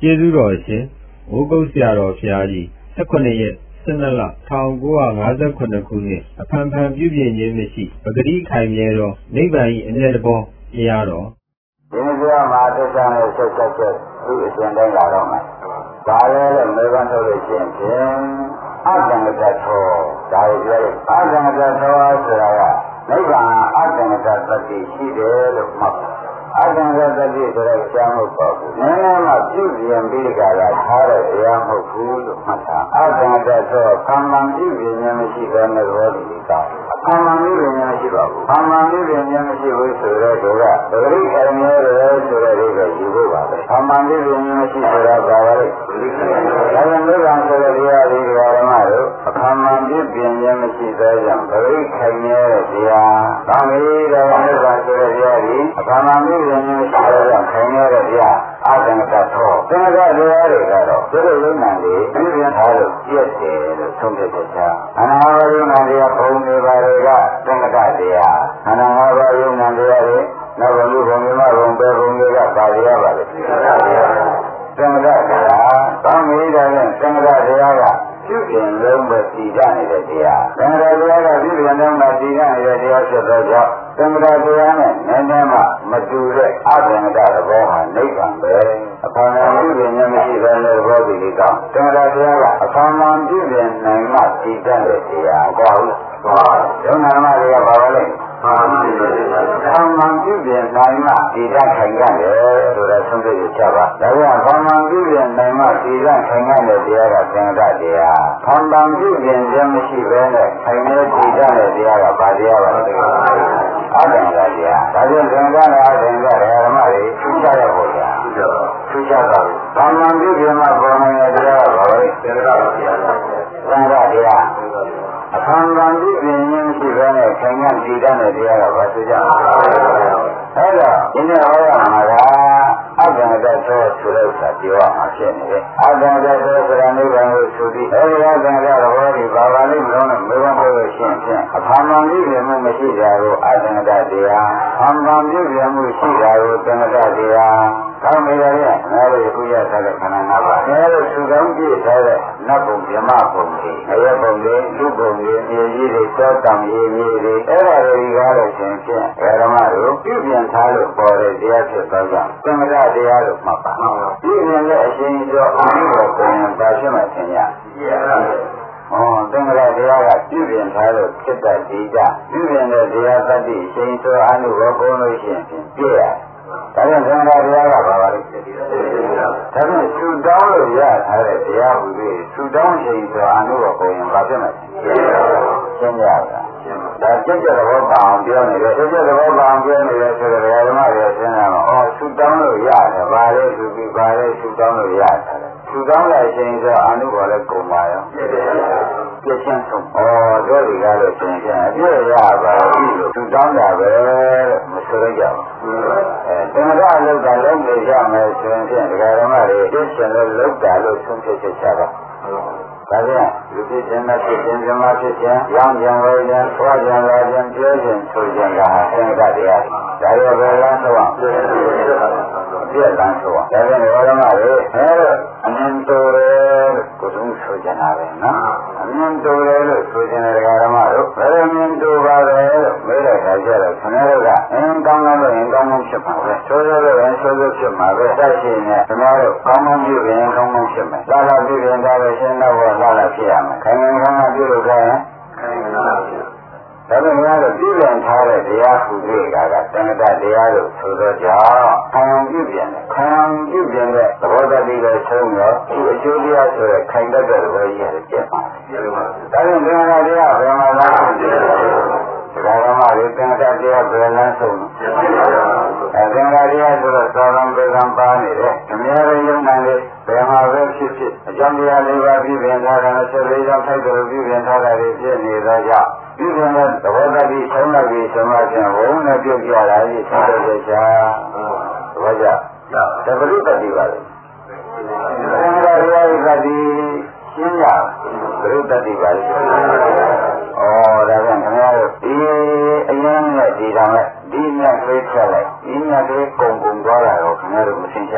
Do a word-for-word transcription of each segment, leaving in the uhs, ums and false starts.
ကျေးဇူးတော်ရှင်မိုးကုတ်ဆရာတော်ဘုရားကြီး၁၈ရက်ဆယ်နှစ်လ၁၉၅၇ခုနှစ်အဖန်ဖန်ပြုပြင်ခြင်းမရှိပဂတိခိုင်မြဲသောနိဗ္ဗာန်၏အမျက်တော်တရားတော်ဒီနေ့ကမှာသစ္စာနဲ့ဆက်ဆက်ချက်သူအရှင်တိုင်းလာတော့မယ်။ဒါလည်းလည်းမေဘန်းထုတ်လို့ရှိရင်ဖြင့်အတ္တငတထောဒါကိုပြောလို့အတ္တငတထောဆိုတာကနိဗ္ဗာန်အတ္တငတသတိရှိတယ်လို့မှတ်အတ္တငတသတိဆိုတဲ့ကြားမဟုတ်ပါဘူး။နည်းနည်းမှပြုပြင်ပြီးကြတာထားတဲ့တရားမဟုတ်ဘူးလို့မှတ်တာအတ္တငတထောခံမှန်ပြုပြင်ခြင်းမရှိဘဲနဲ့ဘောဓိကောင်းခံမှန်ပြုပြင်ခြင်းမရှိပါဘူးခံမှန်ပြုပြင်ခြင်းမရှိဘူးဆိုတော့ကပဂရိကံရဲ့ဆိုတဲ့ဒီကယူဖို့ပါပဲခံမှန်ပြုပြင်ခြင်းမရှိဆိုတာဘာလဲဒါကြောင့်နိဗ္ဗာန်ဆိုတဲ့တရားဒီဓမ္မတို့အခါမှန်ပြုပြင်ခြင်းမရှိသောကြောင့်ပဂရိခိုင်ရဲ့တရားကောင်းပြီဒါကြောင့်နိဗ္ဗာန်ဆိုတဲ့တရားဒီအခါမှန်ပြုပြင်ခြင်းမရှိသောကြောင့်ခိုင်ရဲ့တရားအတ္တငတထောသင်္ကတရားတွေကတော့သူတို့ယုံနာတွေပြုပြင်ထားလို့ပြည့်တယ်လို့သုံးဖြတ်ချက်ချာအနာဝယုံနာတရားဘုံတွေပါတွေကသင်္ကတရားအနာဝယုံနာတရားတွေနောက်ဘုံဘုံမြမဘုံပဲဘုံတွေကပါရပါလေသင်္ကတရားသင်္ကတရားကောင်းပြီဒါဖြင့်သင်္ကတရားကပြုပြင်လုံးပဲတည်ကြနေတဲ့တရားသင်္ကတရားကပြုပြင်လုံးမှာတည်ကြနေတဲ့တရားဖြစ်သောကြောင့်သင်္ကတရားနဲ့နည်းနည်းမှမတူတဲ့အသင်္ကသဘောဟာနိဗ္ဗာန်ပဲအခါမှပြုပြင်ခြင်းမရှိဘဲနဲ့ဘောဓိလေးကောင်းသင်္ကတရားကအခါမှပြုပြင်နိုင်မှတည်ကြတဲ့တရားဟောဟုတ်လားယုံနာမတွေကဘာလဲအာမှန်ပြုပြင်နိုင်မှဒီဓာတ်ခိုင်ရတယ်ဆိုတော့ဆုံးဖြတ်ချက်ပါဒါကြောင့်ဘာမှန်ပြုပြင်နိုင်မှဒီဓာတ်ခိုင်တဲ့တရားကသင်္ကတတရားဘာမှန်ပြုပြင်ခြင်းမရှိဘဲနဲ့ခိုင်တဲ့ဒီဓာတ်နဲ့တရားကဘာတရားပါလဲအတ္တတရားဒါကြောင့်သင်္ကတအသင်္ကတဓမ္မတွေထူးခြားရဖို့ဗျာထူးခြားတော့ဘာမှန်ပြုပြင်မှပေါ်နိုင်တဲ့တရားကဘာလဲသင်္ကတတရားသင်္ကတတရားအခါမှန်ပြုပြင်ခြင်းမရှိဘဲနဲ့ခိုင်တဲ့ဒီဓာတ်နဲ့တရားကဘာဆိုကြလဲအဲ့တော့ဒီနေ့ဟောရမှာကအတ္တငတသောဆိုတဲ့ဥစ္စာပြောမှာဖြစ်နေတယ်အတ္တငတသောဆိုတာနိဗ္ဗာန်ကိုဆိုပြီးအဲဒီအတ္တငတသဘောကြီးဘာပါလိမ့်မလို့နဲ့မေဘန်းလို့ရှိရင်ဖြင့်အခါမှန်ပြုပြင်မှုမရှိတာကိုအတ္တငတတရားအမှန်ပြုပြင်မှုရှိတာကိုသင်္ကတတရားကောင်းနေတယ်ငါတို့ခုရထားတဲ့ခန္ဓာနာပါအဲလိုသူကောင်းကြည့်ထားတဲ့နတ်ဘုံမြမဘုံတွေအရဘုံတွေလူဘုံတွေမြေကြီးတွေတောတောင်ကြီးမြေတွေအဲ့ဒါတွေကားလို့ရှင်ဖြင့်ဓမ္မတို့ပြုပြင်ထားလို့ပေါ်တဲ့တရားဖြစ်သောကြောင့်သင်္ကတတရားလို့မှတ်ပါပြုပြင်တဲ့အရှင်ကျော်အမှုတော်ကိုရင်ပါရှိမှသင်ရဟောသင်္ကတတရားကပြုပြင်ထားလို့ဖြစ်တဲ့ဒီကပြုပြင်တဲ့တရားသတ္တိရှင်ကျော်အမှုတော်ကိုလို့ရှင်ဖြင့်ပြည့်ရဒါကြောင့်သင်္ကတတရားကဘာပါလဲဒါဖြင့်သူတောင်းလို့ရထားတဲ့တရားဟူပြီးသူတောင်းချိန်ကျော်အမှုတော်ကိုရင်ပါရှိမှရှင်းရတာဒါကြက်ကြက်သဘောပါအောင်ပြောနေတယ်ကြက်ကြက်သဘောပါအောင်ပြောနေတယ်ဆိုတော့ဓမ္မတွေရှင်းရမှာအော်သူတောင်းလို့ရတယ်ဗာလေသူပြီးဗာလေသူတောင်းလို့ရတယ်သူတောင်းတဲ့အချိန်ကျအနုဘောလည်းကုန်ပါရောပြည့်ချင်းဆုံးဩတို့ဒီကားလို့ရှင်ပြန်အပြည့်ရပါပြီလို့သူတောင်းတာပဲလို့မဆိုရကြဘူးအဲသင်္ကတလောက်တာလုံးနေရမယ်ဆိုရင်ဖြင့်ဓမ္မတွေပြည့်ရှင်လို့လောက်တာလို့ဆုံးဖြတ်ချက်ချပါဒါကြောင့်လူဖြစ်ခြင်းနဲ့ဖြစ်ခြင်းဓမ္မဖြစ်ခြင်းရောင်းခြင်းဝယ်ခြင်းဆွားခြင်းလာခြင်းပြောခြင်းဆိုခြင်းကသင်္ကတတရားဒါရောပဲလားဆိုအောင်ပြည့်လန်းဆိုအောင်ဒါကြောင့်ဓမ္မတွေအဲလိုအမြင်တော်တယ်ကိုယ်ဆုံးဆိုကြတာပဲနော်အမြင်တော်တယ်လို့ဆိုခြင်းတဲ့ဓမ္မတို့ဘယ်လိုမြင်တော်ပါလဲလို့မေးတဲ့အခါကျတော့ခင်ဗျားတို့ကအင်းကောင်းကောင်းလို့ရင်ကောင်းကောင်းဖြစ်မှာပဲဆိုးဆိုးလို့ရင်ဆိုးဆိုးဖြစ်မှာပဲတိုက်ရှိနေခင်ဗျားတို့ကောင်းကောင်းပြုရင်ကောင်းကောင်းဖြစ်မယ်သာသာပြုရင်ဒါပဲရှင်းတော့လာလာဖြစ်ရမယ်ခိုင်ခိုင်ကောင်းကောင်းပြုလို့ခိုင်းရင်ခိုင်ကောင်းဖြစ်ဒါပေမဲ့လည်းပြုပြင်ထားတဲ့တရားခုတွေကကသင်္ကတတရားလို့ဆိုတော့ကြောင့်ခံအောင်ပြုပြင်တယ်ခံအောင်ပြုပြင်တဲ့သဘောတတိလည်းဆုံးရောဒီအကျိုးတရားဆိုတဲ့ခိုင်တတ်တဲ့သဘောကြီးရတယ်ကျက်ပါတယ်ဒါကြောင့်သင်္ကတတရားဘယ်မှာလဲဒါကမှလေသင်္ကတတရားဘယ်လမ်းဆုံးအဲသင်္ကတတရားဆိုတော့သောတော်ပေကံပါနေတယ်အများကြီးယုံနိုင်တယ်ဘယ်မှာပဲဖြစ်ဖြစ်အကြောင်းတရားလေးပါးပြုပြင်ထားတာဆက်လေးကြောင့်ထိုက်တယ်ပြုပြင်ထားတာတွေဖြစ်နေသောကြောင့်ပြုပြင်တဲ့သဘောတတိဆုံးလိုက်ပြီးဆုံးမခြင်းဘုံနဲ့ပြုတ်ကြတာကြီးဆက်တဲ့ချာသဘောကျတပရိပတိပါလေသင်္ကတတရားဤတတိရှင်းရပရိပတိပါလေဩဒါကြောင့်ခင်ဗျားတို့ဒီအရင်နဲ့ဒီတောင်နဲ့ဒီမြတ်ကလေးချက်လိုက်ဒီမြတ်ကလေးကုံကုံသွားတာတော့ခင်ဗျားတို့မသိချောင်း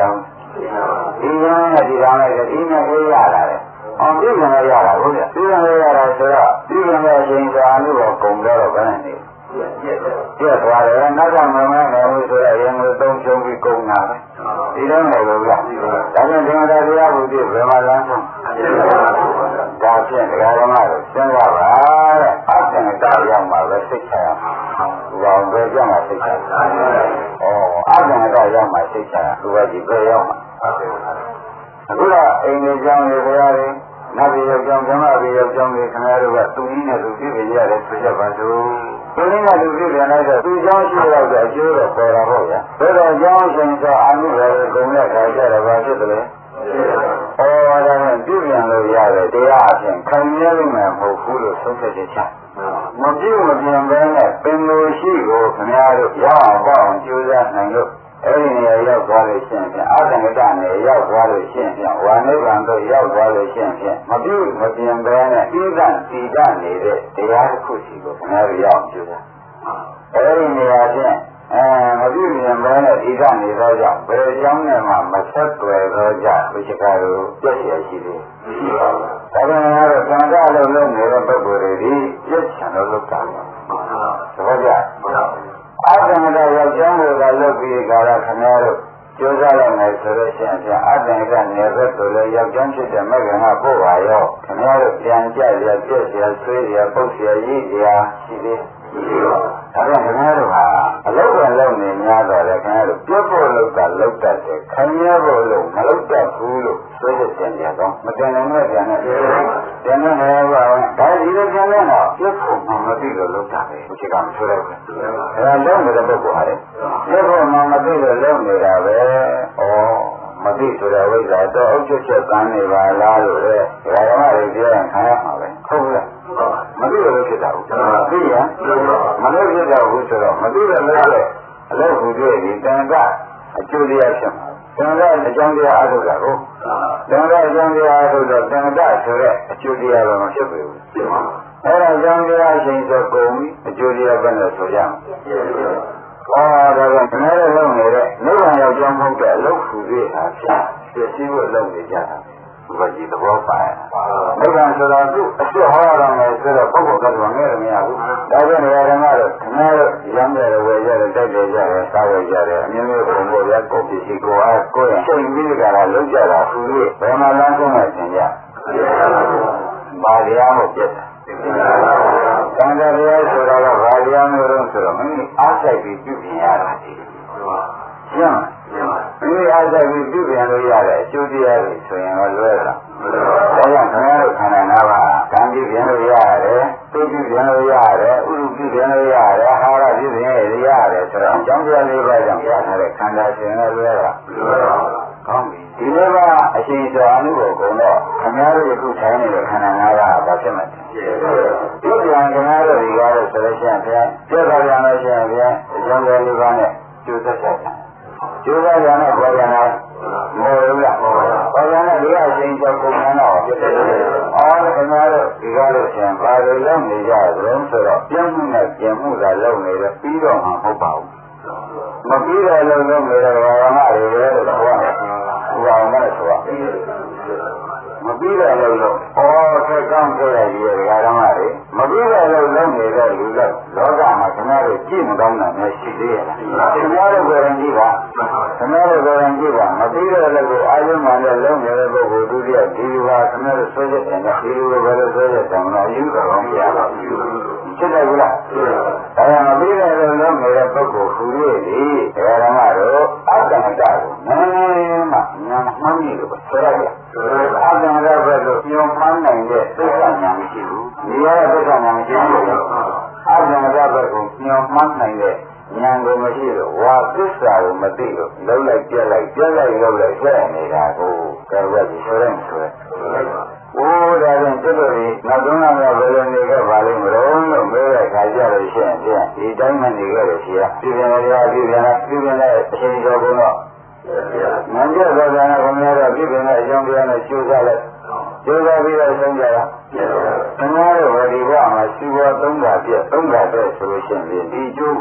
ဒီကနေ့ဒီကနေ့ဒီနေ့ခေရလာတယ်အောင်ပြည်ကလည်းရတာဟုတ်တယ်ပြည်ကလည်းရတာဆိုတော့ပြည်ကလည်းအချိန်ကြာလို့တော့ကုန်တော့ဘယ်နဲ့နေပြည့်သွားတယ်နောက်ကမမနဲ့ဘူးဆိုတော့ရင်ကိုသုံးချုံပြီးကုန်တာပဲဒီတော့လည်းလို့ကဒါပြန်ဒီမှာတရားဘုရားဘယ်မှာလမ်းဆုံးဒါဖြင့်တရားဓမ္မကိုစဉ်းစားပါတဲ့အတ္တနဲ့တရားရောက်မှာပဲစိတ်ချရမှာဘုရားဘယ်ကြောင့်မှစိတ်ချရဩအတ္တနဲ့တရားရောက်မှာစိတ်ချရသူကဒီဘယ်ရောက်မှာအခုကအိမ်ကြီးကြောင်းတွေတရားတွေနတ်ပြည်ရောက်ကြောင်းဓမ္မပြည်ရောက်ကြောင်းတွေခင်ဗျားတို့ကသူကြီးနဲ့သူပြည့်ပြည့်ရတယ်ဆိုကြပါစို့သူကြီးနဲ့သူပြည့်ပြည့်လိုက်တော့သူကြောင်းရှိတော့တဲ့အကျိုးတော့ပေါ်တာပေါ့ဗျာဒါတော့ကြောင်းရှင်ဆိုအာနုဘောဂုံနဲ့ခါကြတယ်ဘာဖြစ်တယ်လဲဩဒါနဲ့ပြည့်ပြန်လို့ရတယ်တရားအပြင်ခံရလို့မှမဟုတ်ဘူးလို့ဆုံးဖြတ်ချက်ချမပြည့်မပြင်းပဲနဲ့ပင်လို့ရှိကိုခင်ဗျားတို့ရအောင်ပေါ့အောင်ကြိုးစားနိုင်လို့အဲ့ဒီနေရာရောက်သွားလို့ရှိရင်အာသင်္ကတနဲ့ရောက်သွားလို့ရှိရင်ဝါနိဗ္ဗာန်တို့ရောက်သွားလို့ရှိရင်မပြုမပြင်ပဲနဲ့ဣဒံတိဒနေတဲ့တရားတစ်ခုစီကိုခင်ဗျားတို့ရောက်ကြည့်တာအဲ့ဒီနေရာချင်းအဲမပြုပြင်ပဲနဲ့ဣဒံနေတော့ကြောင့်ဘယ်ကြောင့်နဲ့မှမဆက်သွယ်တော့ကြဘုရားတို့ပြည့်ရရှိသေးရှိပါဘူးဒါကြောင့်လည်းကံကလုံးလုံးနေတဲ့ပုဂ္ဂိုလ်တွေဒီပြည့်ချင်လို့လုပ်တာပါသဘောကျအတ္တနဲ့ရောက်ကြောင်းကိုလုပ်ပြီးကြတာခင်ဗျားတို့ကြိုးစားလိုက်မယ်ဆိုလို့ရှိရင်အတ္တနဲ့ကနေဘက်ဆိုလည်းရောက်ကြောင်းဖြစ်တဲ့မဂ္ဂင်ကပို့ပါရောခင်ဗျားတို့ပြန်ကြရပြည့်စရာဆွေးရပုတ်စရာရည်စရာရှိသေးဒါကြောင့်ခင်ဗျားတို့ဟာအလုပ်ကလုပ်နေများတော့လေခင်ဗျားတို့ပြတ်ဖို့လုပ်တာလုပ်တတ်တယ်ခင်ဗျားတို့လို့မလုပ်တတ်ဘူးလို့ဆိုရတဲ့ကြံတော့မတင်နိုင်တဲ့ကြံနဲ့တင်နေတယ်ဘာလဲဒါဒီလိုကြံတော့ပြတ်ဖို့မှမသိလို့လုပ်တာပဲဒီကံဆိုရဘူးဒါလုံးနေတဲ့ပုဂ္ဂိုလ်ဟာလေပြတ်ဖို့မှမသိလို့လုပ်နေတာပဲဩမသိဆိုတဲ့ဝိဇ္ဇာတော့အုပ်ချုပ်ချက်တန်းနေပါလားလို့လေဒါဓမ္မတွေပြောရင်ခံရမှာပဲဟုတ်လားမသိလို့ဖြစ်တာဘူးသိရင်မလို့ဖြစ်တော့ဘူးဆိုတော့မသိလို့လည်းအလုပ်ဟူတွေ့ဒီတန်ကအကျိုးတရားဖြစ်မှာတန်ကအကြောင်းတရားအထုတ်တာကိုတန်ကအကြောင်းတရားအထုတ်တော့တန်ကဆိုတဲ့အကျိုးတရားတော့မဖြစ်ဘူးဖြစ်မှာအဲ့ဒါအကြောင်းတရားအချိန်ဆိုကုန်ပြီအကျိုးတရားပဲလို့ဆိုရမယ်အော်ဒါကခဏလေးလုံးနေတဲ့နိဗ္ဗာန်ရောက်ကြောင်းမဟုတ်တဲ့အလုပ်ဟူတွေ့တာဖြစ်ဖြစ်စီဖို့လုပ်နေကြတာဘုရားကြီးသဘောပါရဲ့နိဗ္ဗာန်ဆိုတာသူအစ်ဟောရမယ်ဆိုတော့ပုဂ္ဂိုလ်ကတော့ငဲ့မရဘူးဒါကြောင့်နေရာဓမ္မတော့ခဏတော့ရမ်းတယ်ဝယ်ရတယ်တိုက်တယ်ကြတယ်စားရကြတယ်အမျိုးမျိုးပုံပေါ်ရကိုပစ္စည်းကိုအားကိုယ်ချိန်ပြီးကြတာလုံးကြတာသူကြီးဘယ်မှာလမ်းဆုံးမှသင်ကြဘာတရားမို့ပြတ်တာကံတရားဆိုတာကဘာတရားမျိုးလို့ဆိုတော့မင်းအားဆိုင်ပြီးပြုပြင်ရတာဒီရှင်းမင်းအားဆိုင်ပြီးပြုပြင်လို့ရတဲ့အကျိုးတရားတွေဆိုရင်တော့လွဲတာဒါကြောင့်ခင်ဗျားတို့ခန္ဓာနာပါကံပြုပြင်လို့ရတယ်သိပြုပြင်လို့ရတယ်ဥရုပြုပြင်လို့ရတယ်အာဟာရပြုပြင်ရရတယ်ဆိုတော့အကြောင်းတရားလေးပါးကြောင့်ရထားတဲ့ခန္ဓာရှင်လည်းလွဲတာကောင်းပြီဒီလိုကအရှင်စွာအမှုကိုကုန်တော့ခင်ဗျားတို့အခုထိုင်နေတဲ့ခန္ဓာနာကဘာဖြစ်မှလဲပြုပြင်ခင်ဗျားတို့ဒီကားလို့ဆိုလို့ရှိရင်ဗျာပြတ်သွားပြန်လို့ရှိရင်ဗျာအကြောင်းတရားလေးပါးနဲ့ကျိုးသက်သက်ကျိုးသားကြတဲ့ဘောရနာမဟုတ်ဘူးလားဘောရနာဒီအချိန်ကြောင့်ပုံမှန်တော့ဖြစ်တယ်အော်ခင်ဗျားတို့ဒီကားလို့ရှင်ဘာလို့လုပ်နေကြသလဲဆိုတော့ပြင်းမှုနဲ့ပြင်မှုသာလုပ်နေတယ်ပြီးတော့မှမဟုတ်ပါဘူးမပြီးတဲ့လုံးလုံးနေတဲ့ဘောရနာတွေပဲလို့ပြောတယ်ဘောရနာဆိုတာမပြီးတဲ့လုံးလုံးအော်ဆက်ကောင်းခဲ့တဲ့ဒီဓမ္မတွေမပြီးတဲ့လုံးလုံးနေတဲ့လူကလောကမှာခင်ဗျားတို့ကြည့်မကောင်းတာမျိုးရှိသေးရဲ့လားခင်ဗျားတို့ကိုယ်တိုင်ကြည့်ပါခင်ဗျားတို့ကိုယ်တိုင်ကြည့်ပါမပြီးတဲ့လုံးကိုအာရုံမှလည်းလုံးနေတဲ့ပုဂ္ဂိုလ်ဒုတိယဒီလူဟာခင်ဗျားတို့ဆွဲချက်တယ်ဒီလူကိုဘယ်လိုဆွဲချက်တယ်မလို့ယူတော့မရပါဘူးဖြစ်တယ်ဘူးလားဒါကြောင့်မပြီးတဲ့လုံးလုံးနေတဲ့ပုဂ္ဂိုလ်ဟူ၍ဒီဓမ္မတို့အတ္တမတကိုနည်းမှညာမှန်းနေလို့ဆိုရရအတ္တမတဘက်လို့ညွန်မှန်းနိုင်တဲ့သိက္ခာညာမရှိဘူးဒီရတဲ့သိက္ခာညာမရှိဘူးအတ္တမတဘက်ကိုညွန်မှန်းနိုင်တဲ့ဉာဏ်ကိုမရှိတော့ဝါသစ္စာကိုမသိတော့လုံးလိုက်ပြက်လိုက်ပြက်လိုက်လုံးလိုက်ဆက်နေတာကိုကဲဝက်ကြီးဆိုရင်ဆိုရင်โอ้ဒါကြောင့်ကျတော့ဒီနောက်ဆုံးကဘယ်လိုနေခဲ့ပါလိမ့်မလို့လို့မဲတဲ့ခါကြလို့ရှိရင်ဒီတိုင်းမနေခဲ့ရစီရပြည်ပြန်ရပြည်ပြန်ပြည်ပြန်တဲ့အချိန်တော်ကတော့မန္တရဘာသာနာကိုများတော့ပြည်ပြန်တဲ့အကြောင်းတရားနဲ့ကျိုးစားလိုက်ကျိုးစားပြီးတော့ဆုံးကြတာခင်ဗျားတို့ဒီဘဝမှာရှိဘောသုံးတာပြည့်သုံးတာပဲဆိုလို့ရှိရင်ဒီကျိုးကိုခင်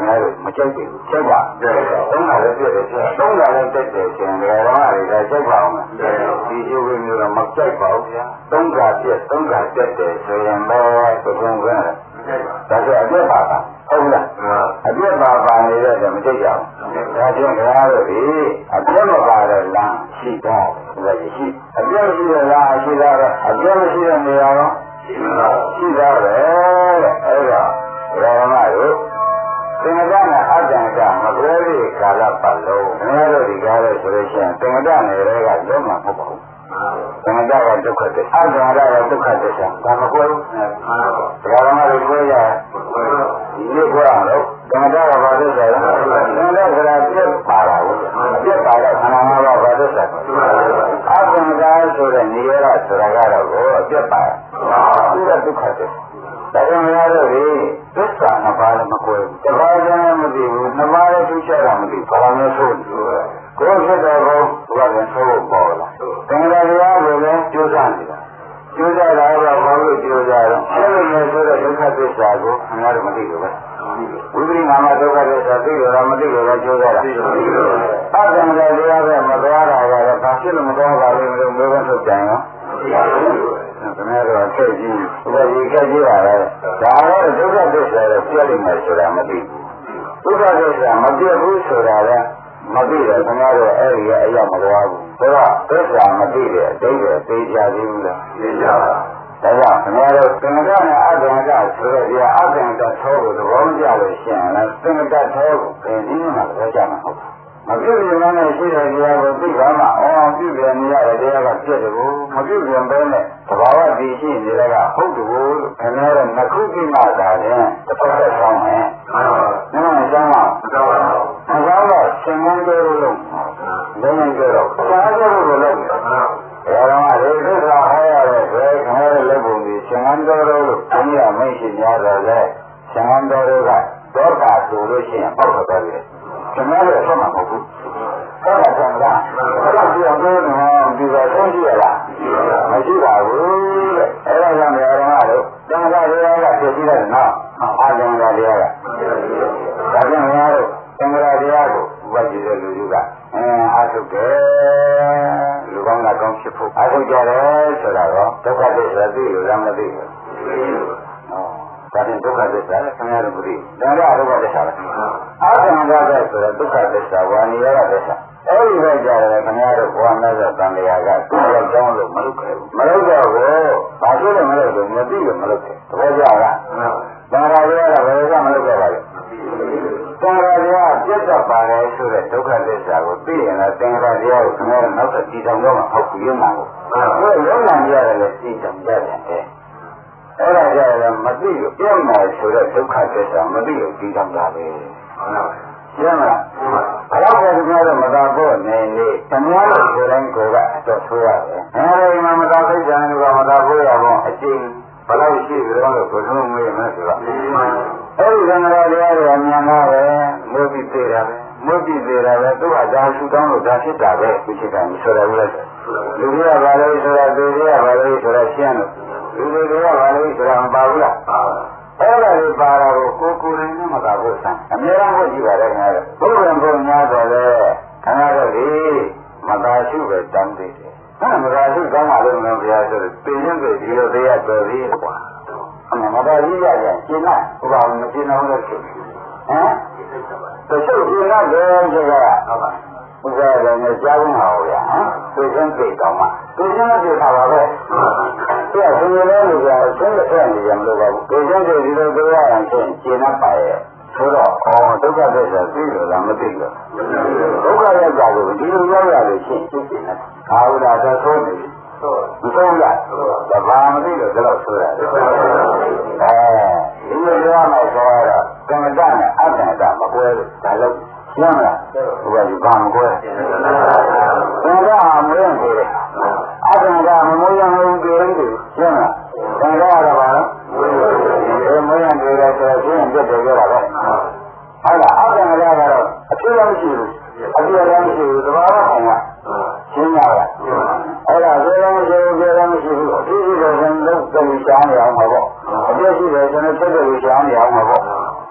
ခင်ဗျားတို့မကြိုက်ဘူးကြိုက်ပါသုံးတာလည်းပြည့်တယ်သုံးတာလည်းတက်တယ်ရှင်ဒီကောင်ကလည်းကြိုက်ပါအောင်ဒီကျိုးမျိုးတော့မကြိုက်ပါဘူးဗျာသုံးတာပြည့်သုံးတာတက်တယ်ဆိုရင်ပဲသဘုံကဒါဆိုအပြည့်ပါပါဟုတ်လားအပြည့်ပါပါနေတဲ့တော့မကြိုက်ကြဘူးဒါချင်းခင်ဗျားတို့ဒီအပြည့်မပါတဲ့လမ်းရှိတော့ဒါရှိအပြည့်ရှိတဲ့လမ်းရှိတော့အပြည့်မရှိတဲ့နေရာတော့ရှိတော့ပဲအဲ့တော့ဓမ္မတို့သင်္ကတနဲ့အတ္တကမကွဲသေးကာလပတ်လုံးခင်ဗျားတို့ဒီကားလို့ဆိုလို့ရှိရင်သင်္ကတနယ်တွေကလုံးဝမဟုတ်ပါဘူးသင်္ကတကဒုက္ခသစ္စာအတ္တကဒုက္ခသစ္စာဒါမကွဲဘူးဓမ္မတို့ကိုရဒီလိုကွဲအောင်လို့သင်္ကတကဘာသစ္စာလဲသင်္ကတကပြတ်ပါတာဘူးပြတ်ပါတော့ခန္ဓာ၅ပါးဘာသစ္စာအတ္တကဆိုတဲ့နေရဆိုတာကတော့ကိုအပြတ်ပါသူကဒုက္ခသစ္စာဒါကြောင့်များလို့ဒီသစ္စာနှစ်ပါးလည်းမကွဲဘူးတစ်ပါးလည်းမသိဘူးနှစ်ပါးလည်းသူချတာမသိဘာမှမဆိုးဘူးကိုယ်ဖြစ်တဲ့ဘုရားကဆိုးပေါ်လာသင်္ကြန်တရားကိုလည်းကြိုးစားနေတာကြိုးစားတာတော့ဘာလို့ကြိုးစားတော့အဲ့လိုမျိုးဆိုတဲ့ဒုက္ခသစ္စာကိုခင်ဗျားတို့မသိဘူးပဲဝိပရိနာမဒုက္ခသစ္စာသိလို့တော့မသိလို့လည်းကြိုးစားတာအတ္တတရားပဲမသွားတာကတော့ဘာဖြစ်လို့မသွားပါလဲလို့မျိုးကထုတ်ကြရင်ရောခင်ဗျားတို့ထည့်ကြည့်ဘယ်ဒီခက်ကြည့်ပါလဲဒါတော့ဒုက္ခသစ္စာကိုပြည့်လိမ့်မယ်ဆိုတာမသိဘူးဒုက္ခသစ္စာမပြည့်ဘူးဆိုတာလည်းမသိတယ်ခင်ဗျားတို့အဲ့ဒီအရာမသွားဘူးဆိုတော့သစ္စာမသိတဲ့အတိတ်ရဲ့သိကြသေးဘူးလားသိကြပါဒါကြောင့်ခင်ဗျားတို့သင်္ကတနဲ့အတ္တကဆိုတဲ့ဒီအတ္တကသောကိုသဘောမကျလို့ရှိရင်လည်းသင်္ကတသောကိုဘယ်နည်းမှသဘောကျမှာဟုတ်မပြုပြင်မနဲ့ရှိတဲ့တရားကိုသိပါမှအော်ပြုပြင်နေရတဲ့တရားကပြည့်တယ်ကိုမပြုပြင်ဘဲနဲ့သဘာဝတည်ရှိနေတဲ့ကဟုတ်တယ်ကိုလို့ခင်ဗျားတို့နှစ်ခုပြမှသာရင်တစ်ဖက်ဆက်ဆောင်မယ်မှန်ပါဘူး။ဒါမှမဟုတ်ပါဘူး။အကြောင်းတော့ရှင်မင်းတို့လို့လုံးလုံးကြတော့စားကြလို့လို့လုံးတယ်။ဒါတော့လေသစ္စာဟောရတဲ့ဘယ်ခင်ဗျားတို့လက်ပုံကြီးရှင်မင်းတို့လို့ဘုရားမိတ်ရှိများတော့လေရှင်မင်းတို့ကတော့တာဆိုလို့ရှိရင်ပေါ့တော့တယ်ကျွန်တော်လည်းဆက်မှာမဟုတ်ဘူး။ဆက်တာဆံလား။ဆက်ပြီးတော့ပြောနေဒီကဆုံးရှိရလား။မရှိပါဘူးတဲ့။အဲဒါကြောင့်လည်းတော့လို့သံဃာတရားကဖြစ်ပြီးတဲ့နောက်အာသံဃာတရားကဒါကြောင့်များလို့သံဃာတရားကိုဝတ်ကြည့်တဲ့လူကြီးကအဲအာထုတ်တယ်လူကောင်းကကောင်းဖြစ်ဖို့အာထုတ်ကြတယ်ဆိုတာတော့ဒုက္ခသစ္စာသိလို့လားမသိဘူး။ဒါဖြင့်ဒုက္ခသစ္စာလည်းခင်ဗျားတို့မသိဘူး။ဒါကဒုက္ခသစ္စာပဲ။အာသံဃာတဲ့ဆိုတော့ဒုက္ခသစ္စာဝါနိယသစ္စာအဲ့ဒီပဲကြားတယ်ခင်ဗျားတို့ဘဝမဲ့တဲ့တန်တရားကသူ့ရဲ့ကြောင်းလို့မလုပ်ခဲ့ဘူး။မလုပ်တော့ဘူး။ဘာဖြစ်လို့မလုပ်လို့မသိလို့မလုပ်ခဲ့။သဘောကျလား။တန်ခါတွေကဘယ်ကမလုပ်ခဲ့ပါလဲ။တန်ခါတွေကပြတ်တတ်ပါတယ်ဆိုတဲ့ဒုက္ခသစ္စာကိုသိရင်လည်းတန်ခါတရားကိုခင်ဗျားတို့နောက်တစ်ကြည့်တောင်တော့မှဟုတ်ပြီးရုံမှာကို။အဲရုံနာကြရတယ်လေကြည့်တောင်ရတယ်။အဲ့ဒါကြတယ်မသိလို့ပြတ်မယ်ဆိုတဲ့ဒုက္ခသစ္စာမသိလို့ကြည့်တောင်တာပဲ။ဟုတ်လား။ကျမ်းလားဘယ်တော့မှကျွန်တော်တို့မသာဖို့နေနေတမန်တော်ကိုယ်တိုင်ကိုယ်ကတော့ဆိုရတယ်။အဲဒီမှာမသာသိကြတယ်ကမသာဖို့ရအောင်အကျဉ်းဘယ်လောက်ရှိကြတော့လို့ဘုရားမွေးမယ်ဆိုတော့အဲဒီကံတော်တရားတွေအမြန်သားပဲမွေးပြီးသေးတာပဲမွေးပြီးသေးတာပဲသူကဒါဆူတောင်းလို့ဒါဖြစ်တာပဲသူဖြစ်တာမျိုးဆိုတယ်လို့လူကြီးကဘာလို့ဆိုတာသူကြီးကဘာလို့ဆိုတာရှင်းလို့လူတွေကဘာလို့ဆိုတာမပါဘူးလားအဲ့ဒါလေးပါတာကိုကိုကိုယ်ရင်းနဲ့မသာဖို့ဆန်းအများအားဖြင့်ကြည့်ပါတယ်ခင်ဗျားတို့ဘုရားဘုရားများတော့လေခင်ဗျားတို့ဒီမသာရှုပဲတမ်းသေးတယ်ဟာမသာရှုကောင်းပါလို့လည်းဘုရားဆိုတော့ပြင်ရင်ဒီလိုတရားတော်သေးကွာအမှန်မသာကြီးရပြန်ရှင်းလိုက်ဘုရားမရှင်းအောင်လို့ဖြစ်ဟမ်တချို့ရှင်းရတယ်ဆိုတာဟုတ်ပါဘုရားလည်းကြားဖို့မှာဟုတ်ရဟမ်သိချင်းသိကောင်းမှာသိချင်းသိတာပါပဲသူကဘယ်လိုလဲလို့ပြောရှင်းတဲ့နေရာမလို့ပါဘူးသိချင်းသိဒီလိုပြောရရင်ရှင်းရှင်းတ်ပါရဲ့ဆိုတော့အော်ဒုက္ခသစ္စာသိလို့လားမသိလို့ဒုက္ခရဲ့ကြောင့်ဒီလိုရောက်ရလို့ရှင်းရှင်းရှင်းနဲ့အာဟုရာသဆိုးနေမဆုံးလားတဘာမသိလို့ဒါတော့ဆိုတာအဲဒီလိုပြောမှဆိုတော့ကမ္မတနဲ့အတ္တကမကွဲလို့ဒါလို့ရှင်းလားဘုရားဒီဘာမကွဲသင်္ကဟာမင်းပြေတယ်အတ္တကမမိုးရဘူးပြေတယ်ရှင်းလားသင်္ကကတော့ဘာလဲဒီမင်းပြေတယ်ဆိုတော့ရှင်းပြတ်တယ်ပြောတာပဲဟုတ်လားအတ္တကတော့အဖြစ်လည်းမရှိဘူးအပြည့်လည်းမရှိဘူးသဘာဝဆိုင်ကရှင်းရလားအဲ့ဒါဘယ်လိုမရှိဘူးဘယ်လိုမရှိဘူးအဖြစ်ရှိတယ်ဆိုရင်လုံးတယ်ရှားနေအောင်ပါပေါ့အပြည့်ရှိတယ်ဆိုရင်ချက်တယ်ရှားနေအောင်ပါပေါ့